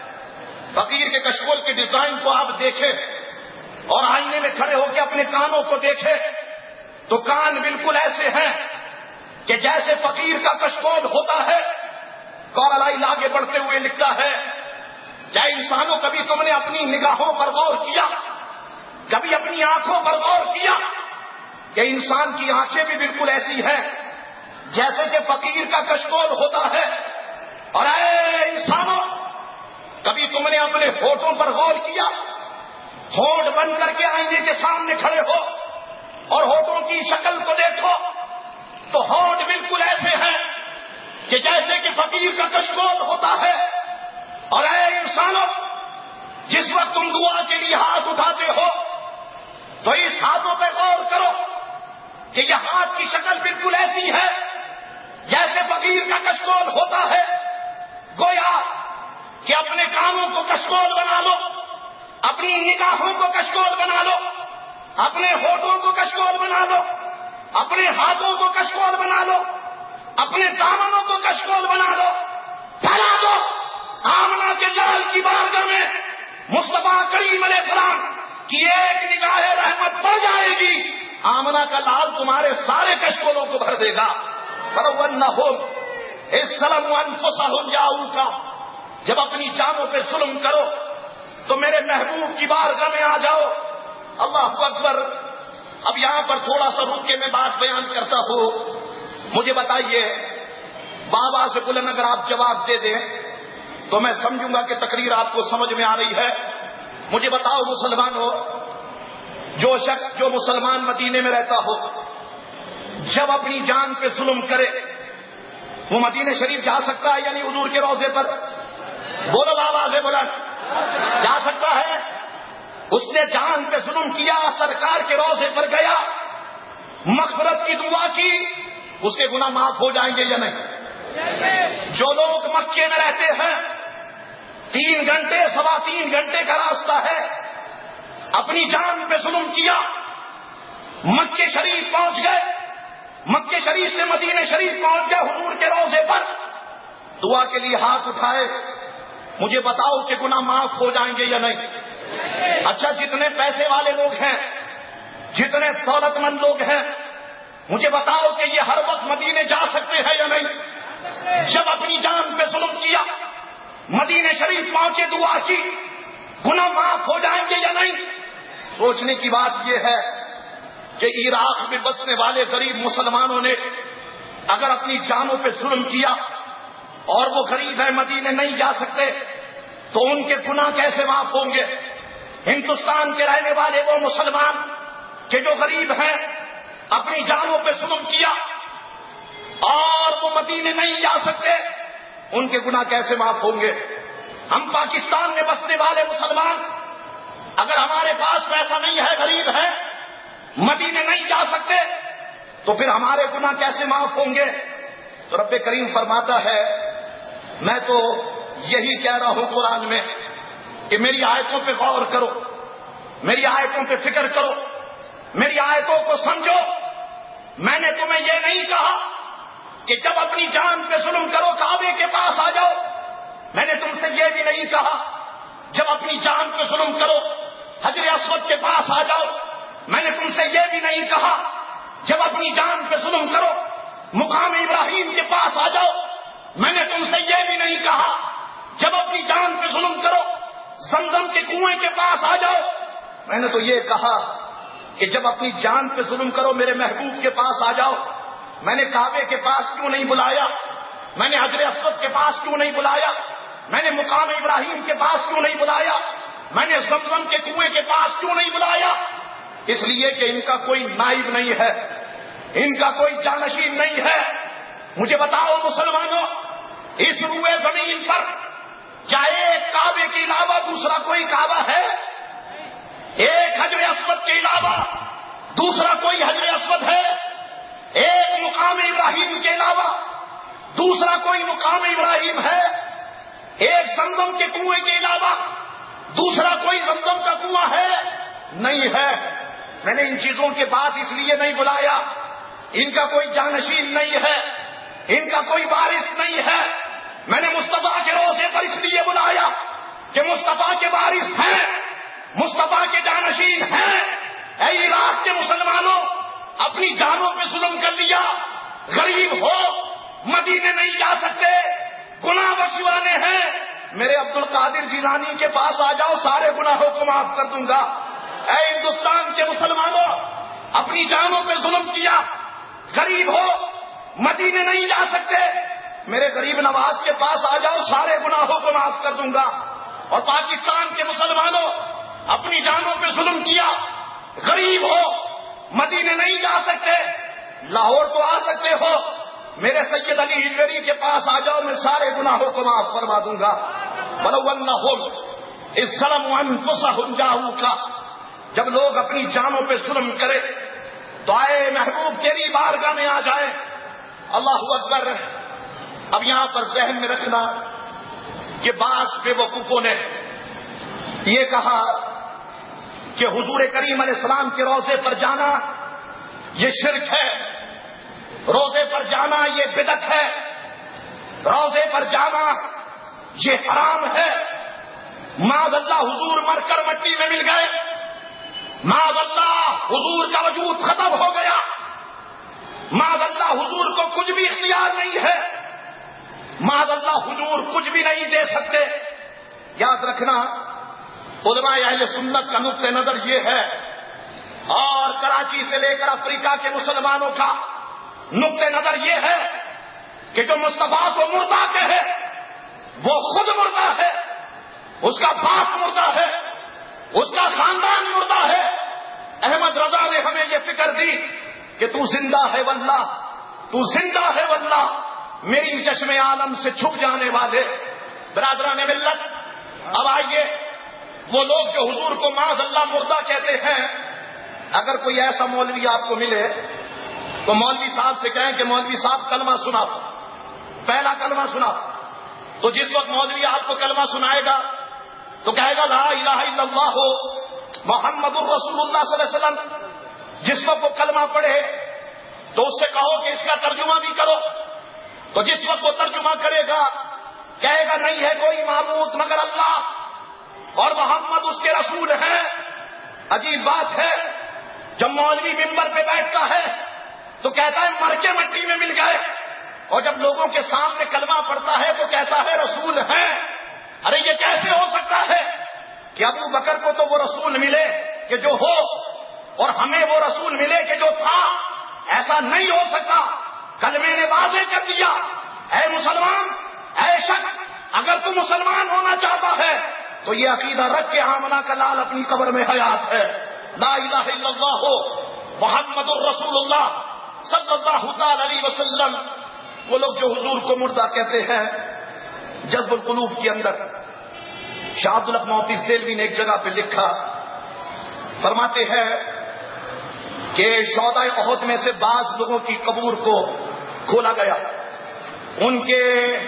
فقیر کے کشکول کے ڈیزائن کو آپ دیکھیں اور آئینے میں کھڑے ہو کے اپنے کانوں کو دیکھیں تو کان بالکل ایسے ہیں کہ جیسے فقیر کا کشکول ہوتا ہے۔ کارلائل آگے بڑھتے ہوئے لکھتا ہے کیا انسانوں، کبھی تم نے اپنی نگاہوں پر غور کیا، کبھی اپنی آنکھوں پر غور کیا کہ انسان کی آنکھیں بھی بالکل ایسی ہیں جیسے کہ فقیر کا کشکول ہوتا ہے؟ اور اے انسانوں، کبھی تم نے اپنے ہونٹوں پر غور کیا؟ ہونٹ بن کر کے آئینے کے سامنے کھڑے ہو اور ہونٹوں کی شکل کو دیکھو تو ہونٹ بالکل ایسے ہیں کہ جیسے کہ فقیر کا کشکول ہوتا ہے۔ اور اے انسانوں، جس وقت تم دعا کے لیے ہاتھ اٹھاتے ہو تو اس ہاتھوں پہ غور کرو کہ یہ ہاتھ کی شکل بالکل ایسی ہے جیسے فقیر کا کشکول ہوتا ہے۔ گویا کہ اپنے کانوں کو کشکول بنا لو، اپنی نگاہوں کو کشکول بنا لو، اپنے ہونٹوں کو کشکول بنا لو، اپنے ہاتھوں کو کشکول بنا لو، اپنے دامنوں کو کشکول بنا لو، پھیلا دو۔ آمنہ کے جلال کی بارگاہ میں مصطفیٰ کریم علیہ السلام کی ایک نگاہ رحمت پڑ جائے گی، آمنہ کا لال تمہارے سارے کشکولوں کو بھر دے گا۔ فَلَوَّنَّهُمْ اِسْسَلَمُ أَنفُسَهُمْ جَاءُوكَ، جب اپنی جانوں پہ ظلم کرو تو میرے محبوب کی بارگاہ میں آ جاؤ۔ اللہ اکبر۔ اب یہاں پر تھوڑا سا رک کے میں بات بیان کرتا ہوں۔ مجھے بتائیے، بابا سے بلند اگر آپ جواب دے دیں تو میں سمجھوں گا کہ تقریر آپ کو سمجھ میں آ رہی ہے۔ مجھے بتاؤ مسلمان ہو، جو شخص جو مسلمان مدینے میں رہتا ہو جب اپنی جان پہ ظلم کرے وہ مدینے شریف جا سکتا ہے یعنی حضور کے روضے پر؟ بولو بابا سے بلند، جا سکتا ہے؟ اس نے جان پہ ظلم کیا، سرکار کے روضے پر گیا، مغفرت کی دعا کی، اس کے گناہ معاف ہو جائیں گے یا نہیں؟ جو لوگ مکے میں رہتے ہیں، تین گھنٹے سوا تین گھنٹے کا راستہ ہے، اپنی جان پہ ظلم کیا، مکے شریف پہنچ گئے، مکے شریف سے مدینہ شریف پہنچ گئے، حضور کے روضے پر دعا کے لیے ہاتھ اٹھائے، مجھے بتاؤ کہ گناہ معاف ہو جائیں گے یا نہیں؟ اچھا، جتنے پیسے والے لوگ ہیں، جتنے دولت مند لوگ ہیں، مجھے بتاؤ کہ یہ ہر وقت مدینے جا سکتے ہیں یا نہیں؟ جب اپنی جان پہ ظلم کیا، مدینہ شریف پہنچے، دعا کی، گناہ معاف ہو جائیں گے یا نہیں؟ سوچنے کی بات یہ ہے کہ عراق میں بسنے والے غریب مسلمانوں نے اگر اپنی جانوں پہ ظلم کیا اور وہ غریب ہے، مدینے نہیں جا سکتے، تو ان کے گناہ کیسے معاف ہوں گے؟ ہندوستان کے رہنے والے وہ مسلمان کہ جو غریب ہیں، اپنی جانوں پہ ظلم کیا اور وہ مدینے نہیں جا سکتے، ان کے گناہ کیسے معاف ہوں گے؟ ہم پاکستان میں بسنے والے مسلمان اگر ہمارے پاس پیسہ نہیں ہے، غریب ہیں، مدینے نہیں جا سکتے، تو پھر ہمارے گناہ کیسے معاف ہوں گے؟ تو رب کریم فرماتا ہے، میں تو یہی کہہ رہا ہوں قرآن میں کہ میری آیتوں پہ غور کرو، میری آیتوں پہ فکر کرو، میری آیتوں کو سمجھو۔ میں نے تمہیں یہ نہیں کہا کہ جب اپنی جان پہ ظلم کرو کعبے کے پاس آ جاؤ، میں نے تم سے یہ بھی نہیں کہا جب اپنی جان پہ ظلم کرو حجر اسود کے پاس آ جاؤ، میں نے تم سے یہ بھی نہیں کہا جب اپنی جان پہ ظلم کرو مقام ابراہیم کے پاس آ جاؤ، میں نے تم سے یہ بھی نہیں کہا جب اپنی جان پہ ظلم کرو زمزم کے کنویں کے پاس آ جاؤ، میں نے تو یہ کہا کہ جب اپنی جان پہ ظلم کرو میرے محبوب کے پاس آ جاؤ، میں نے کعبے کے پاس کیوں نہیں بلایا؟ میں نے حجر اسود کے پاس کیوں نہیں بلایا؟ میں نے مقام ابراہیم کے پاس کیوں نہیں بلایا؟ میں نے زمزم کے کنویں کے پاس کیوں نہیں بلایا؟ اس لیے کہ ان کا کوئی نائب نہیں ہے، ان کا کوئی جانشین نہیں ہے۔ مجھے بتاؤ مسلمانوں، اس روئے زمین پر کیا ایک کعبے کے علاوہ دوسرا کوئی کعبہ ہے؟ ایک حجر اسود کے علاوہ دوسرا کوئی حجر اسود ہے؟ ایک مقام ابراہیم کے علاوہ دوسرا کوئی مقام ابراہیم ہے؟ ایک زمزم کے کنویں کے علاوہ دوسرا کوئی زمزم کا کنواں ہے؟ نہیں ہے۔ میں نے ان چیزوں کے پاس اس لیے نہیں بلایا، ان کا کوئی جانشین نہیں ہے، ان کا کوئی وارث نہیں ہے۔ میں نے مصطفیٰ کے روضے پر اس لیے بلایا کہ مصطفیٰ کے وارث ہیں، مصطفیٰ کے جانشین ہیں۔ اے عراق کے مسلمانوں، اپنی جانوں پہ ظلم کر لیا، غریب ہو، مدینے نہیں جا سکتے، گناہ بخشوانے ہیں، میرے عبد القادر جیلانی کے پاس آ جاؤ، سارے گناہوں کو معاف کر دوں گا۔ اے ہندوستان کے مسلمانوں، اپنی جانوں پہ ظلم کیا، غریب ہو، مدینے نہیں جا سکتے، میرے غریب نواز کے پاس آ جاؤ، سارے گناہوں کو معاف کر دوں گا۔ اور پاکستان کے مسلمانوں، اپنی جانوں پہ ظلم کیا، غریب ہو، مدینے نہیں جا سکتے، لاہور تو آ سکتے ہو، میرے سید علی ہجویری کے پاس آ جاؤ، میں سارے گناہوں کو معاف فرما دوں گا۔ وَلَوْ أَنَّهُمْ إِذْ ظَلَمُوا أَنفُسَهُمْ جَاءُوكَ، جب لوگ اپنی جانوں پہ ظلم کرے تو آئے محبوب تیری بارگاہ میں آ جائیں۔ اللہ اکبر۔ اب یہاں پر ذہن میں رکھنا کہ بعض بے وقوفوں نے یہ کہا کہ حضور کریم علیہ السلام کے روضے پر جانا یہ شرک ہے، روضے پر جانا یہ بدعت ہے، روضے پر جانا یہ حرام ہے۔ معاذ اللہ حضور مر کر مٹی میں مل گئے، معاذ اللہ حضور کا وجود ختم ہو گیا، معاذ اللہ حضور کو کچھ بھی اختیار نہیں ہے، معاذ اللہ حضور کچھ بھی نہیں دے سکتے۔ یاد رکھنا علماء اہل سنت کا نقطہ نظر یہ ہے، اور کراچی سے لے کر افریقہ کے مسلمانوں کا نقطہ نظر یہ ہے کہ جو مصطفیٰ کو مردہ کہے وہ خود مردہ ہے، اس کا باپ مردہ ہے، اس کا خاندان مردہ ہے۔ احمد رضا نے ہمیں یہ فکر دی کہ تو زندہ ہے واللہ، تو زندہ ہے واللہ، میری چشم عالم سے چھپ جانے والے برادران ملت۔ اب آئیے، وہ لوگ جو حضور کو معاذ اللہ مردہ کہتے ہیں، اگر کوئی ایسا مولوی آپ کو ملے تو مولوی صاحب سے کہیں کہ مولوی صاحب کلمہ سنا، پہلا کلمہ سنا، تو جس وقت مولوی آپ کو کلمہ سنائے گا تو کہے گا لا الہ الا اللہ محمد الرسول اللہ صلی اللہ علیہ وسلم۔ جس وقت وہ کلمہ پڑھے تو اس سے کہو کہ اس کا ترجمہ بھی کرو، تو جس وقت وہ ترجمہ کرے گا کہے گا نہیں ہے کوئی معبود مگر اللہ اور محمد اس کے رسول ہیں۔ عجیب بات ہے، جب مولوی ممبر پہ بیٹھتا ہے تو کہتا ہے مر کے مٹی میں مل گئے، اور جب لوگوں کے سامنے کلمہ پڑھتا ہے تو کہتا ہے رسول ہیں۔ ارے یہ کیسے ہو سکتا ہے کہ ابو بکر کو تو وہ رسول ملے کہ جو ہو، اور ہمیں وہ رسول ملے کہ جو تھا؟ ایسا نہیں ہو سکتا۔ کلمے نے واضح کر دیا، اے مسلمان، اے شخص، اگر تو مسلمان ہونا چاہتا ہے تو یہ عقیدہ رکھ کے آمنہ کا لال اپنی قبر میں حیات ہے، لا الہ الا اللہ محمد الرسول اللہ صلی اللہ تعالی علیہ وسلم۔ وہ لوگ جو حضور کو مردہ کہتے ہیں، جذب القلوب کے اندر شاہ عبد الحق محدث دہلوی نے ایک جگہ پہ لکھا، فرماتے ہیں کہ شہدائے احد میں سے بعض لوگوں کی قبور کو کھولا گیا، ان کے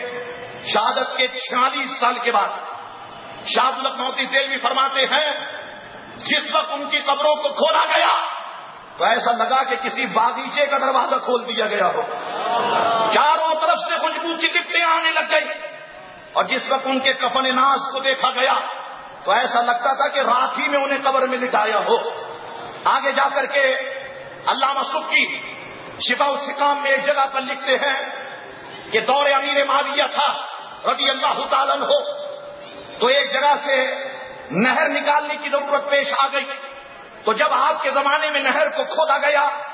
شہادت کے چھیالیس سال کے بعد شاہ عبد الحق محدث دہلوی فرماتے ہیں جس وقت ان کی قبروں کو کھولا گیا تو ایسا لگا کہ کسی باغیچے کا دروازہ کھول دیا گیا ہو، چاروں طرف سے خوشبو کی لپٹیں آنے لگ گئی، اور جس وقت ان کے کفن ناز کو دیکھا گیا تو ایسا لگتا تھا کہ رات ہی میں انہیں قبر میں لٹایا ہو۔ آگے جا کر کے علامہ سبکی شفاء السقام میں ایک جگہ پر لکھتے ہیں کہ دور امیر معاویہ تھا رضی اللہ تعالیٰ عنہ، تو ایک جگہ سے نہر نکالنے کی ضرورت پیش آ گئی، تو جب آپ کے زمانے میں نہر کو کھودا گیا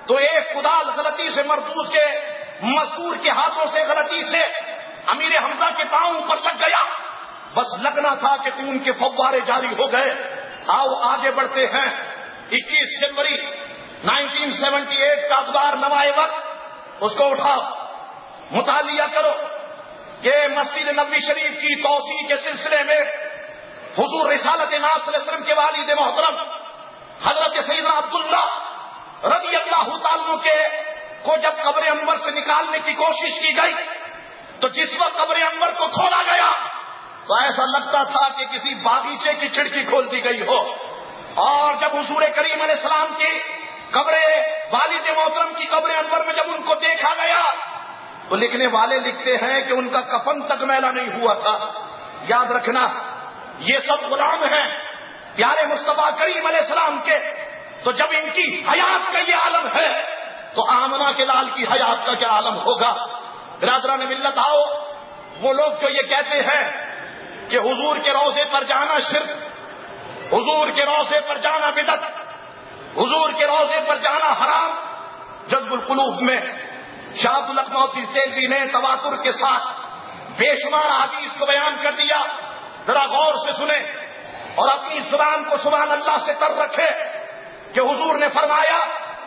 تو ایک کدال غلطی سے مردود کے مزدور کے ہاتھوں سے غلطی سے امیر حمزہ کے پاؤں پر لگ گیا. بس لگنا تھا کہ خون کے فوارے جاری ہو گئے. آؤ آگے بڑھتے ہیں. اکیس جنوری نائنٹین سیونٹی ایٹ کا اخبار نوائے وقت، اس کو اٹھاؤ، مطالعہ کرو کہ مسجد نبوی شریف کی توسیع کے سلسلے میں حضور رسالت ناب صلی اللہ علیہ وسلم کے والد محترم حضرت سیدنا عبداللہ رضی اللہ تعالیٰ کے کو جب قبر انور سے نکالنے کی کوشش کی گئی تو جس وقت قبر انور کو کھولا گیا تو ایسا لگتا تھا کہ کسی باغیچے کی کھڑکی کھول دی گئی ہو. اور جب حضور کریم علیہ السلام کی قبر والد محترم کی قبر انور میں جب ان کو دیکھا گیا تو لکھنے والے لکھتے ہیں کہ ان کا کفن تک میلا نہیں ہوا تھا. یاد رکھنا یہ سب غلام ہیں پیارے مصطفیٰ کریم علیہ السلام کے. تو جب ان کی حیات کا یہ عالم ہے تو آمنہ کے لال کی حیات کا کیا عالم ہوگا. برادران ملت آؤ، وہ لوگ جو یہ کہتے ہیں کہ حضور کے روضے پر جانا شرک، حضور کے روضے پر جانا بدعت، حضور کے روضے پر جانا حرام، جذب القلوب میں شاہ عبد الحق سیلوی نے تواتر کے ساتھ بے شمار حدیث کو بیان کر دیا. ذرا غور سے سنیں اور اپنی زبان کو سبحان اللہ سے تر رکھے کہ حضور نے فرمایا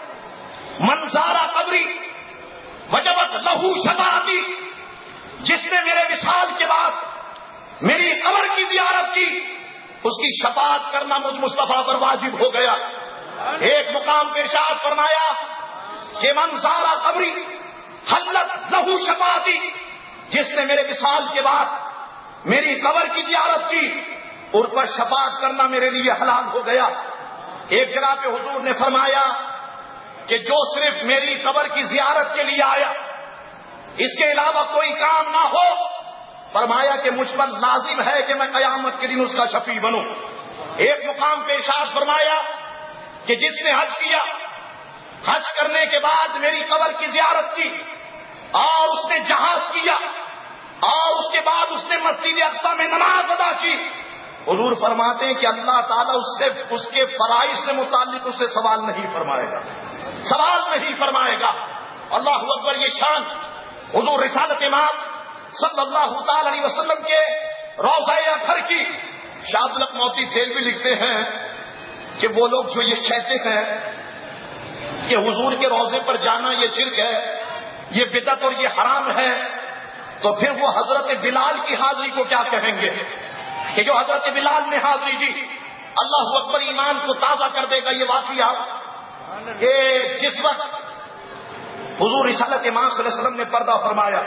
من زارا قبری وجبت لہو شفاعتی، جس نے میرے وصال کے بعد میری قبر کی زیارت کی اس کی شفاعت کرنا مجھ مصطفیٰ پر واجب ہو گیا. ایک مقام پہ ارشاد فرمایا کہ من زارا قبری حلت لہو شفاعتی، جس نے میرے وصال کے بعد میری قبر کی زیارت کی اور پر شفاعت کرنا میرے لیے حلال ہو گیا. ایک جگہ پہ حضور نے فرمایا کہ جو صرف میری قبر کی زیارت کے لیے آیا اس کے علاوہ کوئی کام نہ ہو، فرمایا کہ مجھ پر لازم ہے کہ میں قیامت کے دن اس کا شفیع بنوں. ایک مقام پہ ارشاد فرمایا کہ جس نے حج کیا، حج کرنے کے بعد میری قبر کی زیارت کی اور اس نے جہاد کیا اور اس کے بعد اس نے مسجد اقصی میں نماز ادا کی، حضور فرماتے ہیں کہ اللہ تعالیٰ اس سے اس کے فرائض سے متعلق اس سے سوال نہیں فرمائے گا، سوال نہیں فرمائے گا. اللہ اکبر. یہ شان حضور رسالت امام صلی اللہ تعالی علیہ وسلم کے روضہ اطہر کی. شاہ عبد الحق موتی دہلوی لکھتے ہیں کہ وہ لوگ جو یہ کہتے ہیں کہ حضور کے روضے پر جانا یہ شرک ہے، یہ بدعت اور یہ حرام ہے، تو پھر وہ حضرت بلال کی حاضری کو کیا کہیں گے کہ جو حضرت بلال نے حاضری دی. اللہ اکبر. ایمان کو تازہ کر دے گا یہ واقعہ کہ جس وقت حضور رسالت امام صلی اللہ علیہ وسلم نے پردہ فرمایا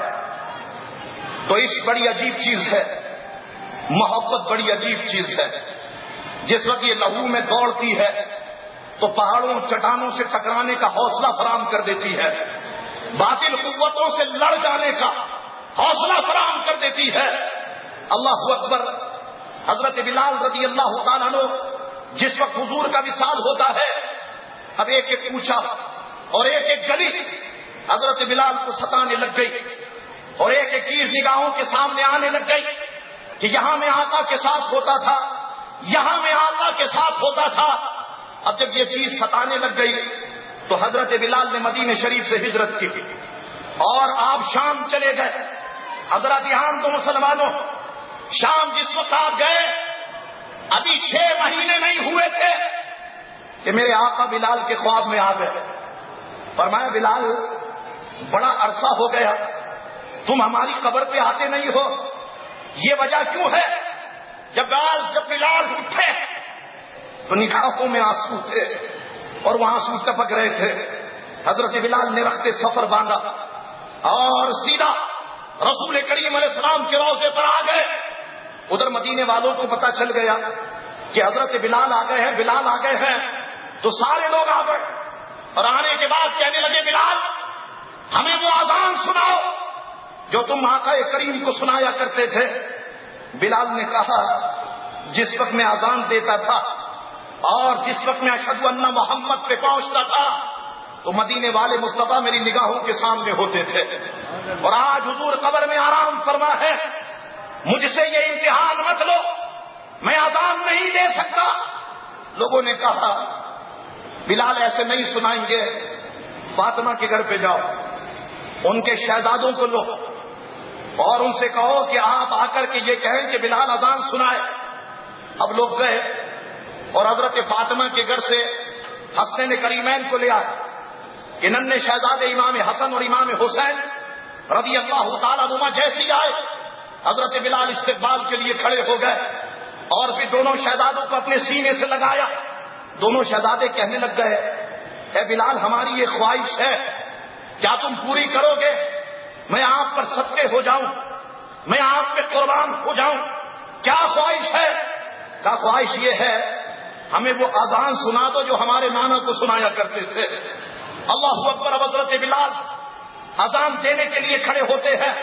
تو عشق بڑی عجیب چیز ہے، محبت بڑی عجیب چیز ہے. جس وقت یہ لہو میں دوڑتی ہے تو پہاڑوں چٹانوں سے ٹکرانے کا حوصلہ فراہم کر دیتی ہے، باطل قوتوں سے لڑ جانے کا حوصلہ فراہم کر دیتی ہے. اللہ اکبر. حضرت بلال رضی اللہ تعالیٰ عنہ جس وقت حضور کا وصال ہوتا ہے، اب ایک ایک پوچھا اور ایک ایک گلی حضرت بلال کو ستانے لگ گئی اور ایک ایک چیز نگاہوں کے سامنے آنے لگ گئی کہ یہاں میں آقا کے ساتھ ہوتا تھا، یہاں میں آقا کے ساتھ ہوتا تھا. اب جب یہ چیز ستانے لگ گئی تو حضرت بلال نے مدینہ شریف سے ہجرت کی اور آپ شام چلے گئے. حضرت یہاں تو مسلمانوں شام جس وقت آپ گئے ابھی چھ مہینے نہیں ہوئے تھے کہ میرے آقا بلال کے خواب میں آ گئے. فرمایا بلال بڑا عرصہ ہو گیا تم ہماری قبر پہ آتے نہیں ہو، یہ وجہ کیوں ہے؟ جب بلال جب بلال اٹھے تو نگاہوں میں آنسو تھے اور وہ آنسو ٹپک رہے تھے. حضرت بلال نے رخت سفر باندھا اور سیدھا رسول کریم علیہ السلام کے روضے پر آ گئے. ادھر مدینے والوں کو پتا چل گیا کہ حضرت بلال آ گئے ہیں، بلال آ گئے ہیں، تو سارے لوگ آ گئے اور آنے کے بعد کہنے لگے بلال ہمیں وہ اذان سناؤ جو تم آقا کریم کو سنایا کرتے تھے. بلال نے کہا جس وقت میں اذان دیتا تھا اور جس وقت میں اشہد ان محمد پہ پہنچتا تھا تو مدینے والے مصطفیٰ میری نگاہوں کے سامنے ہوتے تھے، اور آج حضور قبر میں آرام فرما ہے، مجھ سے یہ امتحان مت لو، میں اذان نہیں دے سکتا. لوگوں نے کہا بلال ایسے نہیں سنائیں گے، فاطمہ کے گھر پہ جاؤ، ان کے شہزادوں کو لو اور ان سے کہو کہ آپ آ کر کے یہ کہیں کہ بلال اذان سنائے۔ اب لوگ گئے اور حضرت فاطمہ کے گھر سے حسنین کریمین کو لے آئے کہ ننھے شہزادے امام حسن اور امام حسین رضی اللہ تعالیٰ عنہما جیسی آئے، حضرت بلال استقبال کے لیے کھڑے ہو گئے اور پھر دونوں شہزادوں کو اپنے سینے سے لگایا۔ دونوں شہزادے کہنے لگ گئے، اے بلال ہماری یہ خواہش ہے، کیا تم پوری کرو گے؟ میں آپ پر صدقے ہو جاؤں، میں آپ پہ قربان ہو جاؤں، کیا خواہش ہے؟ کیا خواہش یہ ہے ہمیں وہ اذان سنا دو جو ہمارے نانا کو سنایا کرتے تھے۔ اللہ اکبر۔ اب حضرت بلال اذان دینے کے لیے کھڑے ہوتے ہیں۔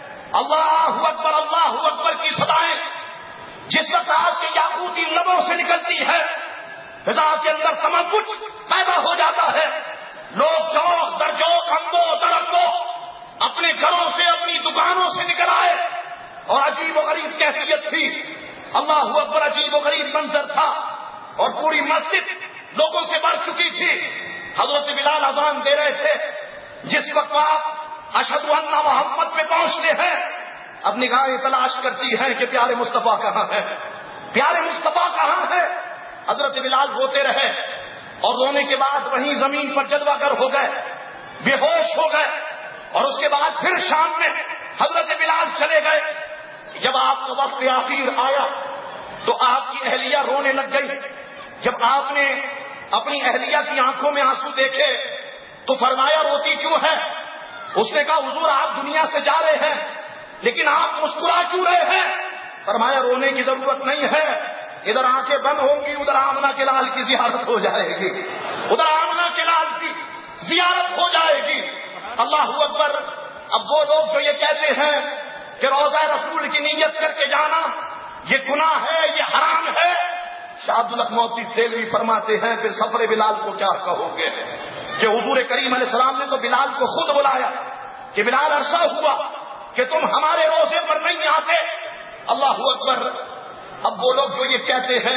اللہ اکبر اللہ اکبر کی صدائیں جس وقت آپ کے یاقوتی لبوں سے نکلتی ہے، فضا کے اندر تمکن پیدا ہو جاتا ہے۔ لوگ چوک در چوک ہمبو درمبو اپنے گھروں سے اپنی دکانوں سے نکل آئے اور عجیب و غریب کیفیت تھی۔ اللہ اکبر، عجیب و غریب منظر تھا اور پوری مسجد لوگوں سے بھر چکی تھی۔ حضرت بلال اذان دے رہے تھے۔ جس وقت آپ اشہد ان محمد پہ پہنچتے ہیں، اب نگاہیں تلاش کرتی ہیں کہ پیارے مصطفیٰ کہاں ہے، پیارے مصطفیٰ کہاں ہے۔ حضرت بلال روتے رہے اور رونے کے بعد وہیں زمین پر جدوا گر ہو گئے، بے ہوش ہو گئے، اور اس کے بعد پھر شام میں حضرت بلال چلے گئے۔ جب آپ کا وقت آخر آیا تو آپ کی اہلیہ رونے لگ گئی۔ جب آپ نے اپنی اہلیہ کی آنکھوں میں آنسو دیکھے تو فرمایا روتی کیوں ہے؟ اس نے کہا حضور آپ دنیا سے جا رہے ہیں لیکن آپ مسکرا کیوں رہے ہیں؟ فرمایا رونے کی ضرورت نہیں ہے، ادھر آنکھیں بند ہوں گی ادھر آمنہ کے لال کی زیارت ہو جائے گی، ادھر آمنہ کے لال کی زیارت ہو جائے گی۔ اللہ اکبر۔ اب وہ لوگ جو یہ کہتے ہیں کہ روضہ رسول کی نیت کر کے جانا یہ گناہ ہے، یہ حرام ہے، شاہ عبدالحق موتی دہلوی فرماتے ہیں پھر سفر بلال کو کیا کہو گے کہ حضور کریم علیہ السلام نے تو بلال کو خود بلایا کہ بلال عرصہ ہوا کہ تم ہمارے روزے پر نہیں آتے۔ اللہ اکبر۔ اب وہ لوگ جو یہ کہتے ہیں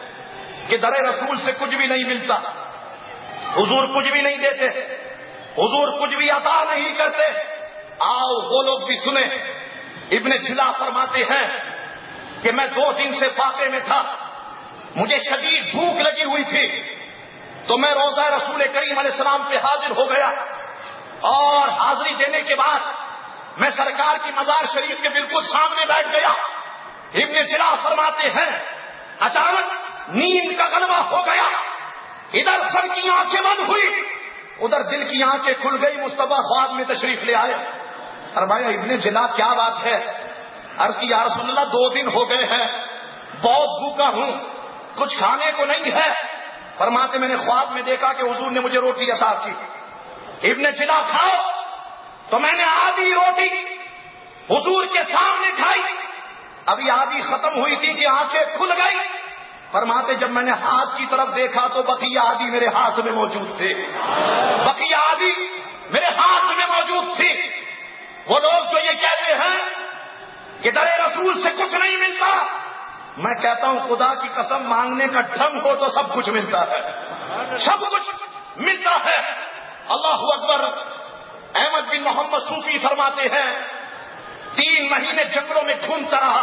کہ در رسول سے کچھ بھی نہیں ملتا، حضور کچھ بھی نہیں دیتے، حضور کچھ بھی عطا نہیں کرتے، آؤ وہ لوگ بھی سنیں۔ ابن جلا فرماتے ہیں کہ میں دو دن سے فاقے میں تھا، مجھے شدید بھوک لگی ہوئی تھی تو میں روضہ رسول کریم علیہ السلام پہ حاضر ہو گیا اور حاضری دینے کے بعد میں سرکار کی مزار شریف کے بالکل سامنے بیٹھ گیا۔ ابن جلا فرماتے ہیں اچانک نیند کا غلبہ ہو گیا، ادھر سر کی آنکھیں بند ہوئی ادھر دل کی آنکھیں کھل گئی، مصطفیٰ خواب میں تشریف لے آئے۔ فرمایا ابن جلا کیا بات ہے؟ عرض کی یا رسول اللہ دو دن ہو گئے ہیں، بہت بھوکا ہوں، کچھ کھانے کو نہیں ہے۔ فرماتے میں نے خواب میں دیکھا کہ حضور نے مجھے روٹی عطا کی۔ ابن جلا کھاؤ تو میں نے آدھی روٹی حضور کے سامنے کھائی، ابھی آدھی ختم ہوئی تھی کہ آنکھیں کھل گئی۔ فرماتے جب میں نے ہاتھ کی طرف دیکھا تو بقیہ آدھی میرے ہاتھ میں موجود تھے، بقیہ آدھی میرے ہاتھ میں موجود تھی۔ وہ لوگ جو یہ کہتے ہیں کہ در رسول سے کچھ نہیں ملتا، میں کہتا ہوں خدا کی قسم مانگنے کا ڈھنگ ہو تو سب کچھ ملتا ہے، سب کچھ ملتا ہے۔ اللہ اکبر۔ احمد بن محمد صوفی فرماتے ہیں تین مہینے جنگلوں میں ڈھونڈتا رہا،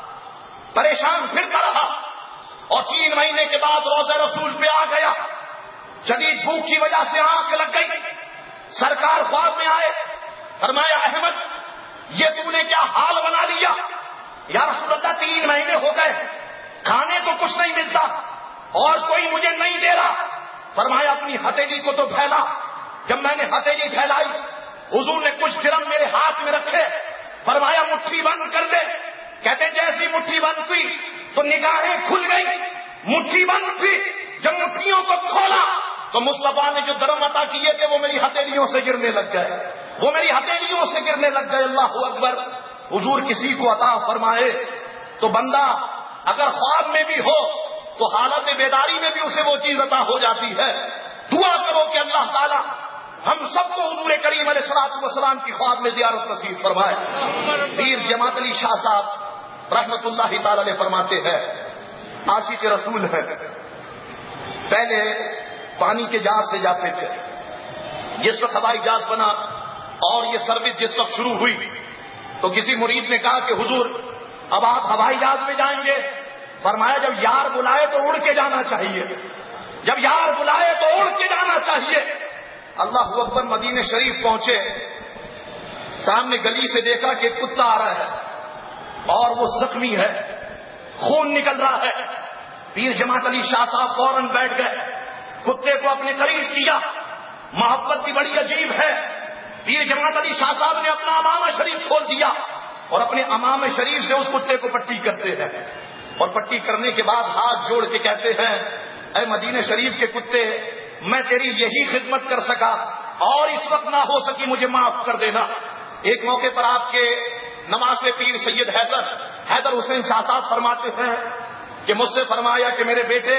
پریشان پھرتا رہا اور تین مہینے کے بعد روضہ رسول پہ آ گیا۔ شدید بھوک کی وجہ سے آنکھ لگ گئی، سرکار خواب میں آئے، فرمایا احمد یہ تم نے کیا حال بنا لیا؟ یا رسول اللہ تین مہینے ہو گئے، کھانے کو کچھ نہیں ملتا اور کوئی مجھے نہیں دے رہا۔ فرمایا اپنی ہتھیلی کو تو پھیلا۔ جب میں نے ہتھیلی پھیلائی حضور نے کچھ درم میرے ہاتھ میں رکھے، فرمایا مٹھی بند کر دے۔ کہتے جیسی مٹھی بند کی تو نگاہیں کھل گئی، مٹھی بند تھی، جب مٹھیوں کو کھولا تو مصطفیٰ نے جو درم عطا کیے تھے وہ میری ہتھیلیوں سے گرنے لگ گئے، وہ میری ہتھیلیوں سے گرنے لگ گئے۔ اللہ اکبر۔ حضور کسی کو عطا فرمائے تو بندہ اگر خواب میں بھی ہو تو حالت بیداری میں بھی اسے وہ چیز عطا ہو جاتی ہے۔ دعا کرو کہ اللہ تعالی ہم سب کو حضور کریم علیہ الصلوۃ والسلام کی خواب میں زیارت نصیب فرمائے۔ پیر جماعت علی شاہ صاحب رحمت اللہ تعالی علیہ فرماتے ہیں عاشق رسول ہے، پہلے پانی کے جہاز سے جاتے تھے، جس وقت ہوائی جہاز بنا اور یہ سروس جس وقت شروع ہوئی تو کسی مرید نے کہا کہ حضور اب آپ ہوائی جہاز میں جائیں گے؟ فرمایا جب یار بلائے تو اڑ کے جانا چاہیے، جب یار بلائے تو اڑ کے جانا چاہیے۔ اللہ اکبر، مدینہ شریف پہنچے، سامنے گلی سے دیکھا کہ کتا آ رہا ہے اور وہ زخمی ہے، خون نکل رہا ہے۔ پیر جماعت علی شاہ صاحب فوراً بیٹھ گئے، کتے کو اپنے قریب کیا۔ محبت بھی بڑی عجیب ہے۔ پیر جماعت علی شاہ صاحب نے اپنا امامہ شریف کھول دیا اور اپنے امامہ شریف سے اس کتے کو پٹی کرتے ہیں، اور پٹی کرنے کے بعد ہاتھ جوڑ کے کہتے ہیں اے مدینہ شریف کے کتے، میں تیری یہی خدمت کر سکا اور اس وقت نہ ہو سکی، مجھے معاف کر دینا۔ ایک موقع پر آپ کے نماز پیر سید حیدر حیدر حسین شاہ صاحب فرماتے ہیں کہ مجھ سے فرمایا کہ میرے بیٹے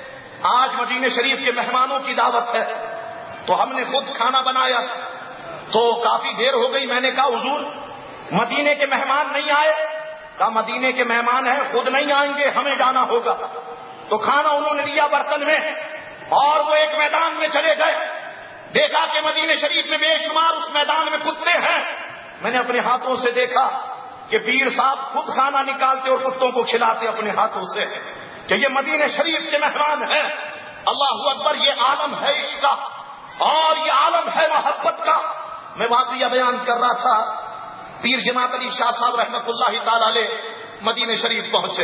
آج مدینہ شریف کے مہمانوں کی دعوت ہے، تو ہم نے خود کھانا بنایا، تو کافی دیر ہو گئی۔ میں نے کہا حضور مدینے کے مہمان نہیں آئے؟ کہا مدینے کے مہمان ہیں، خود نہیں آئیں گے، ہمیں جانا ہوگا۔ تو کھانا انہوں نے لیا برتن میں اور وہ ایک میدان میں چلے گئے۔ دیکھا کہ مدینہ شریف میں بے شمار اس میدان میں کتے ہیں۔ میں نے اپنے ہاتھوں سے دیکھا کہ پیر صاحب خود کھانا نکالتے اور کتوں کو کھلاتے اپنے ہاتھوں سے کہ یہ مدینہ شریف کے مہمان ہیں۔ اللہ اکبر، یہ عالم ہے عشق کا اور یہ عالم ہے محبت کا۔ میں واقعہ بیان کر رہا تھا، پیر جماعت علی شاہ صاحب رحمۃ اللہ تعالی علیہ مدینہ شریف پہنچے،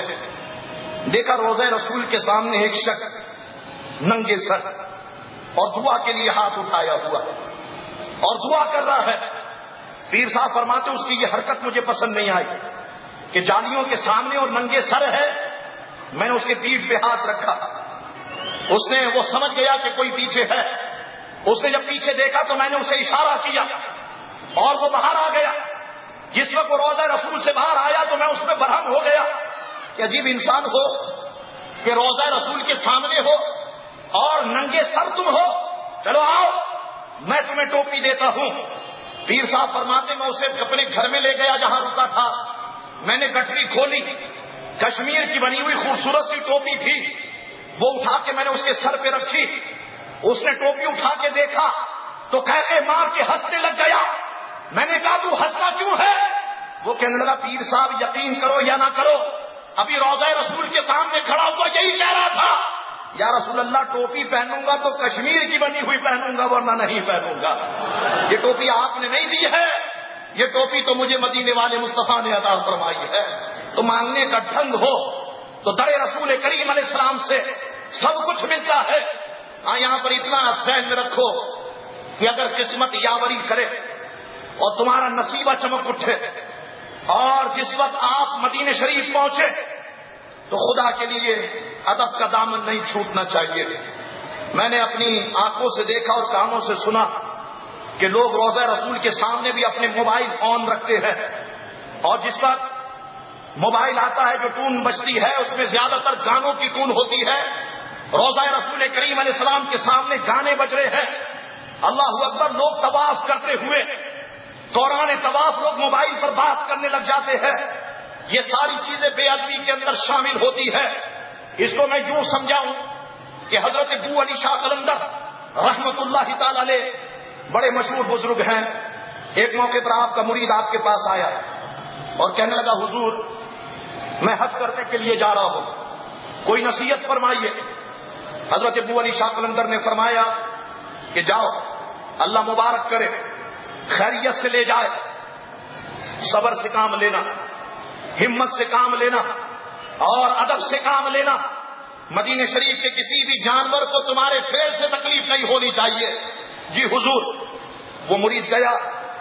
دیکھا روضہ رسول کے سامنے ایک شخص ننگے سر اور دعا کے لیے ہاتھ اٹھایا ہوا اور دعا کر رہا ہے۔ پیر صاحب فرماتے اس کی یہ حرکت مجھے پسند نہیں آئی کہ جالیوں کے سامنے اور ننگے سر ہے۔ میں نے اس کے پیٹھ پہ ہاتھ رکھا، اس نے وہ سمجھ گیا کہ کوئی پیچھے ہے۔ اس نے جب پیچھے دیکھا تو میں نے اسے اشارہ کیا اور وہ باہر آ گیا۔ جس وقت وہ روضہ رسول سے باہر آیا تو میں اس میں برہم ہو گیا کہ عجیب انسان ہو کہ روضہ رسول کے سامنے ہو اور ننگے سر تم ہو، چلو آؤ میں تمہیں ٹوپی دیتا ہوں۔ پیر صاحب فرماتے میں اسے اپنے گھر میں لے گیا جہاں رکا تھا، میں نے گٹری کھولی، کشمیر کی بنی ہوئی خوبصورت سی ٹوپی تھی، وہ اٹھا کے میں نے اس کے سر پہ رکھی۔ اس نے ٹوپی اٹھا کے دیکھا تو کہتے مار کے ہنسنے لگ گیا۔ میں نے کہا تو ہنستا کیوں ہے؟ وہ کہنے لگا پیر صاحب یقین کرو یا نہ کرو، ابھی روضہ رسول کے سامنے کھڑا ہوا یہی کہہ رہا تھا یا رسول اللہ ٹوپی پہنوں گا تو کشمیر کی بنی ہوئی پہنوں گا ورنہ نہیں پہنوں گا۔ یہ ٹوپی آپ نے نہیں دی ہے، یہ ٹوپی تو مجھے مدینے والے مصطفیٰ نے عطا فرمائی ہے۔ تو مانگنے کا ڈھنگ ہو تو در رسول کریم علیہ السلام سے سب کچھ ملتا ہے۔ ہاں یہاں پر اتنا ذہن میں رکھو کہ اگر قسمت یاوری کرے اور تمہارا نصیبہ چمک اٹھے اور جس وقت آپ مدینہ شریف پہنچے تو خدا کے لیے ادب کا دامن نہیں چھوٹنا چاہیے۔ میں نے اپنی آنکھوں سے دیکھا اور کانوں سے سنا کہ لوگ روضہ رسول کے سامنے بھی اپنے موبائل آن رکھتے ہیں، اور جس وقت موبائل آتا ہے جو ٹون بجتی ہے اس میں زیادہ تر گانوں کی ٹون ہوتی ہے۔ روضہ رسول کریم علیہ السلام کے سامنے گانے بج رہے ہیں۔ اللہ اکبر، لوگ طواف کرتے ہوئے دوران طواف لوگ موبائل پر بات کرنے لگ جاتے ہیں۔ یہ ساری چیزیں بے ادبی کے اندر شامل ہوتی ہے۔ اس کو میں یوں سمجھاؤں کہ حضرت ابو علی شاہ قلندر رحمت اللہ تعالی علیہ بڑے مشہور بزرگ ہیں۔ ایک موقع پر آپ کا مرید آپ کے پاس آیا اور کہنے لگا حضور میں حج کرنے کے لیے جا رہا ہوں، کوئی نصیحت فرمائیے۔ حضرت ابو علی شاہ قلندر نے فرمایا کہ جاؤ، اللہ مبارک کرے، خیریت سے لے جائے، صبر سے کام لینا، ہمت سے کام لینا اور ادب سے کام لینا۔ مدینہ شریف کے کسی بھی جانور کو تمہارے پیر سے تکلیف نہیں ہونی چاہیے۔ جی حضور۔ وہ مرید گیا،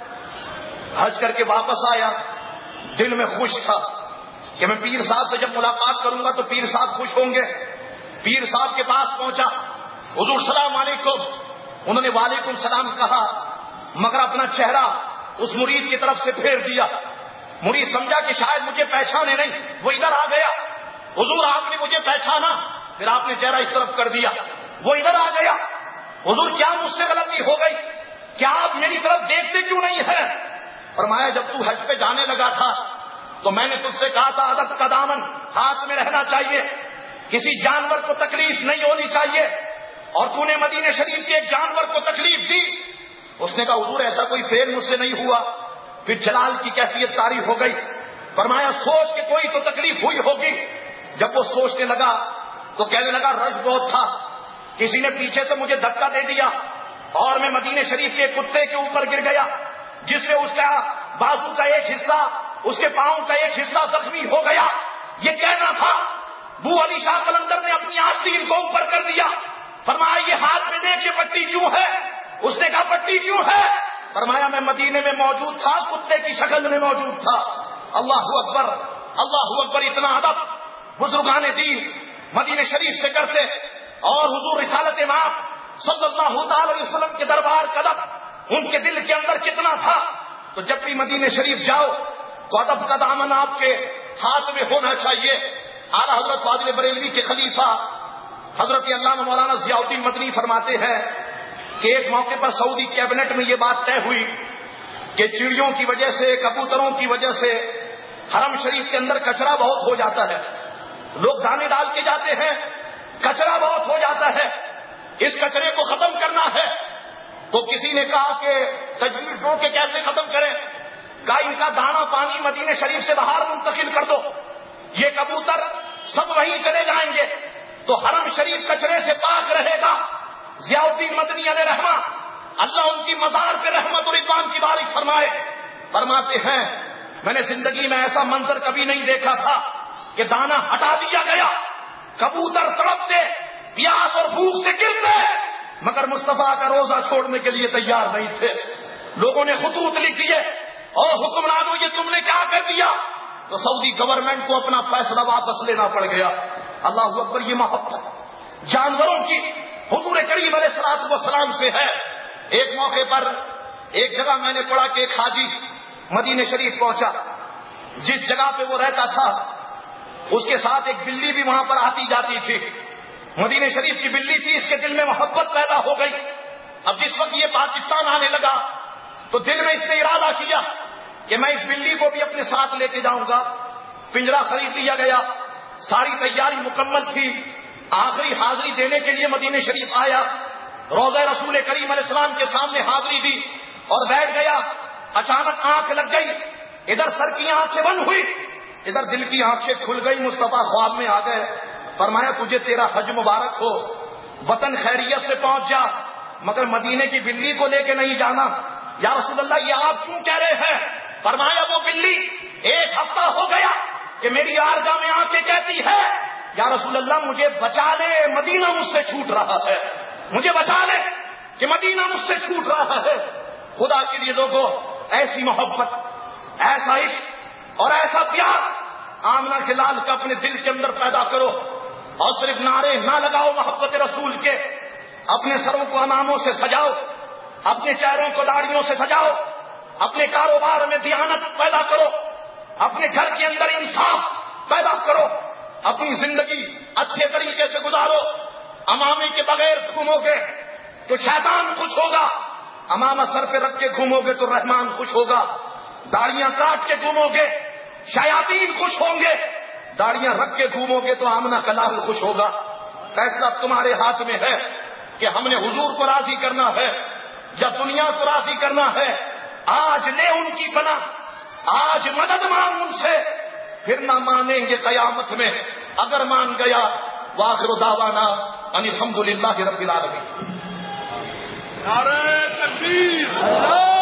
حج کر کے واپس آیا، دل میں خوش تھا کہ میں پیر صاحب سے جب ملاقات کروں گا تو پیر صاحب خوش ہوں گے۔ پیر صاحب کے پاس پہنچا، حضور سلام علیکم۔ انہوں نے وعلیکم سلام کہا مگر اپنا چہرہ اس مرید کی طرف سے پھیر دیا۔ مرید سمجھا کہ شاید مجھے پہچانے نہیں، وہ ادھر آ گیا۔ حضور آپ نے مجھے پہچانا، پھر آپ نے چہرہ اس طرف کر دیا۔ وہ ادھر آ گیا، حضور کیا مجھ سے غلطی ہو گئی؟ کیا آپ میری طرف دیکھتے کیوں نہیں ہیں؟ فرمایا جب تو حج پہ جانے لگا تھا تو میں نے تجھ سے کہا تھا ادب کا دامن ہاتھ میں رہنا چاہیے، کسی جانور کو تکلیف نہیں ہونی چاہیے، اور تو نے مدینہ شریف کے ایک جانور کو تکلیف دی۔ اس نے کہا حضور ایسا کوئی فعل مجھ سے نہیں ہوا. پھر جلال کی کیفیت طاری ہو گئی. فرمایا سوچ کے کوئی تو تکلیف ہوئی ہوگی. جب وہ سوچنے لگا تو کہنے لگا رش بہت تھا, کسی نے پیچھے سے مجھے دھکا دے دیا اور میں مدینے شریف کے کتے کے اوپر گر گیا, جس سے اس کا بازو کا ایک حصہ, اس کے پاؤں کا ایک حصہ زخمی ہو گیا. یہ کہنا تھا. بو علی شاہ قلندر نے اپنی آستین کو اوپر کر دیا. فرمایا یہ ہاتھ میں دیکھ یہ پٹی کیوں ہے؟ اس نے کہا پٹی کیوں ہے؟ فرمایا میں مدینے میں موجود تھا, کتے کی شکل میں موجود تھا. اللہ اکبر, اللہ اکبر. اتنا ادب بزرگان دین مدینے شریف سے کرتے اور حضور رسالت مآب صلی اللہ تعالی علیہ وسلم کے دربار کا ادب ان کے دل کے اندر کتنا تھا. تو جب بھی مدینے شریف جاؤ تو ادب کا دامن آپ کے ہاتھ میں ہونا چاہیے. اعلیٰ حضرت فاضل بریلوی کے خلیفہ حضرت علامہ مولانا ضیاء الدین مدنی فرماتے ہیں کہ ایک موقع پر سعودی کیبنٹ میں یہ بات طے ہوئی کہ چڑیوں کی وجہ سے, کبوتروں کی وجہ سے حرم شریف کے اندر کچرا بہت ہو جاتا ہے. لوگ دانے ڈال کے جاتے ہیں, کچرا بہت ہو جاتا ہے, اس کچرے کو ختم کرنا ہے. تو کسی نے کہا کہ تجویز دو کہ کیسے ختم کریں. کہا ان کا دانا پانی مدینے شریف سے باہر منتقل کر دو, یہ کبوتر سب وہیں چلے جائیں گے تو حرم شریف کچرے سے پاک رہے گا. ضیاء الدین مدنی علیہ رحمہ, اللہ ان کی مزار پہ رحمت اور رضوان کی بارش فرمائے, فرماتے ہیں میں نے زندگی میں ایسا منظر کبھی نہیں دیکھا تھا کہ دانا ہٹا دیا گیا, کبوتر تڑپتے, پیاس اور بھوک سے گرتے, مگر مصطفیٰ کا روزہ چھوڑنے کے لیے تیار نہیں تھے. لوگوں نے خطوط لکھ دیے اور حکمرانوں یہ تم نے کیا کر دیا؟ تو سعودی گورنمنٹ کو اپنا فیصلہ واپس لینا پڑ گیا. اللہ اکبر. یہ محبت جانوروں کی حضور کریم علیہ الصلوۃ والسلام سے ہے. ایک موقع پر ایک جگہ میں نے پڑھا کہ ایک حاجی مدینے شریف پہنچا, جس جگہ پہ وہ رہتا تھا اس کے ساتھ ایک بلی بھی وہاں پر آتی جاتی تھی. مدینے شریف کی بلی تھی, اس کے دل میں محبت پیدا ہو گئی. اب جس وقت یہ پاکستان آنے لگا تو دل میں اس نے ارادہ کیا کہ میں اس بلی کو بھی اپنے ساتھ لے کے جاؤں گا. پنجرا خرید لیا گیا, ساری تیاری مکمل تھی. آخری حاضری دینے کے لیے مدینے شریف آیا, روضہ رسول کریم علیہ السلام کے سامنے حاضری دی اور بیٹھ گیا. اچانک آنکھ لگ گئی, ادھر سر کی آنکھیں بند ہوئی, ادھر دل کی آنکھیں کھل گئی. مصطفیٰ خواب میں آ گئے. فرمایا تجھے تیرا حج مبارک ہو, وطن خیریت سے پہنچ جا, مگر مدینے کی بلی کو لے کے نہیں جانا. یا رسول اللہ یہ آپ کیوں کہہ رہے ہیں؟ فرمایا وہ بلی ایک ہفتہ ہو گیا کہ میری آرگاہ میں آ کے کہتی ہے یا رسول اللہ مجھے بچا لے, مدینہ مجھ سے چھوٹ رہا ہے, مجھے بچا لے کہ مدینہ مجھ سے چھوٹ رہا ہے. خدا کے لیے لوگوں ایسی محبت, ایسا عشق اور ایسا پیار آمنہ کے لال کا اپنے دل کے اندر پیدا کرو اور صرف نعرے نہ لگاؤ محبت رسول کے. اپنے سروں کو اماموں سے سجاؤ, اپنے چہروں کو داڑھیوں سے سجاؤ, اپنے کاروبار میں دیانت پیدا کرو, اپنے گھر کے اندر انصاف پیدا کرو, اپنی زندگی اچھے طریقے سے گزارو. امامے کے بغیر گھومو گے تو شیطان خوش ہوگا, امامہ سر پہ رکھ کے گھومو گے تو رحمان خوش ہوگا. داڑیاں کاٹ کے گھومو گے شیاطین خوش ہوں گے, داڑیاں رکھ کے گھومو گے تو آمنہ کا لال خوش ہوگا. فیصلہ تمہارے ہاتھ میں ہے کہ ہم نے حضور کو راضی کرنا ہے یا دنیا کو راضی کرنا ہے. آج لے ان کی پناہ, آج مدد مانگ ان سے, پھر نہ مانیں گے قیامت میں. اگر مان گیا وآخر دعوانا ان الحمد للہ رب العالمین. نعرہ تکبیر.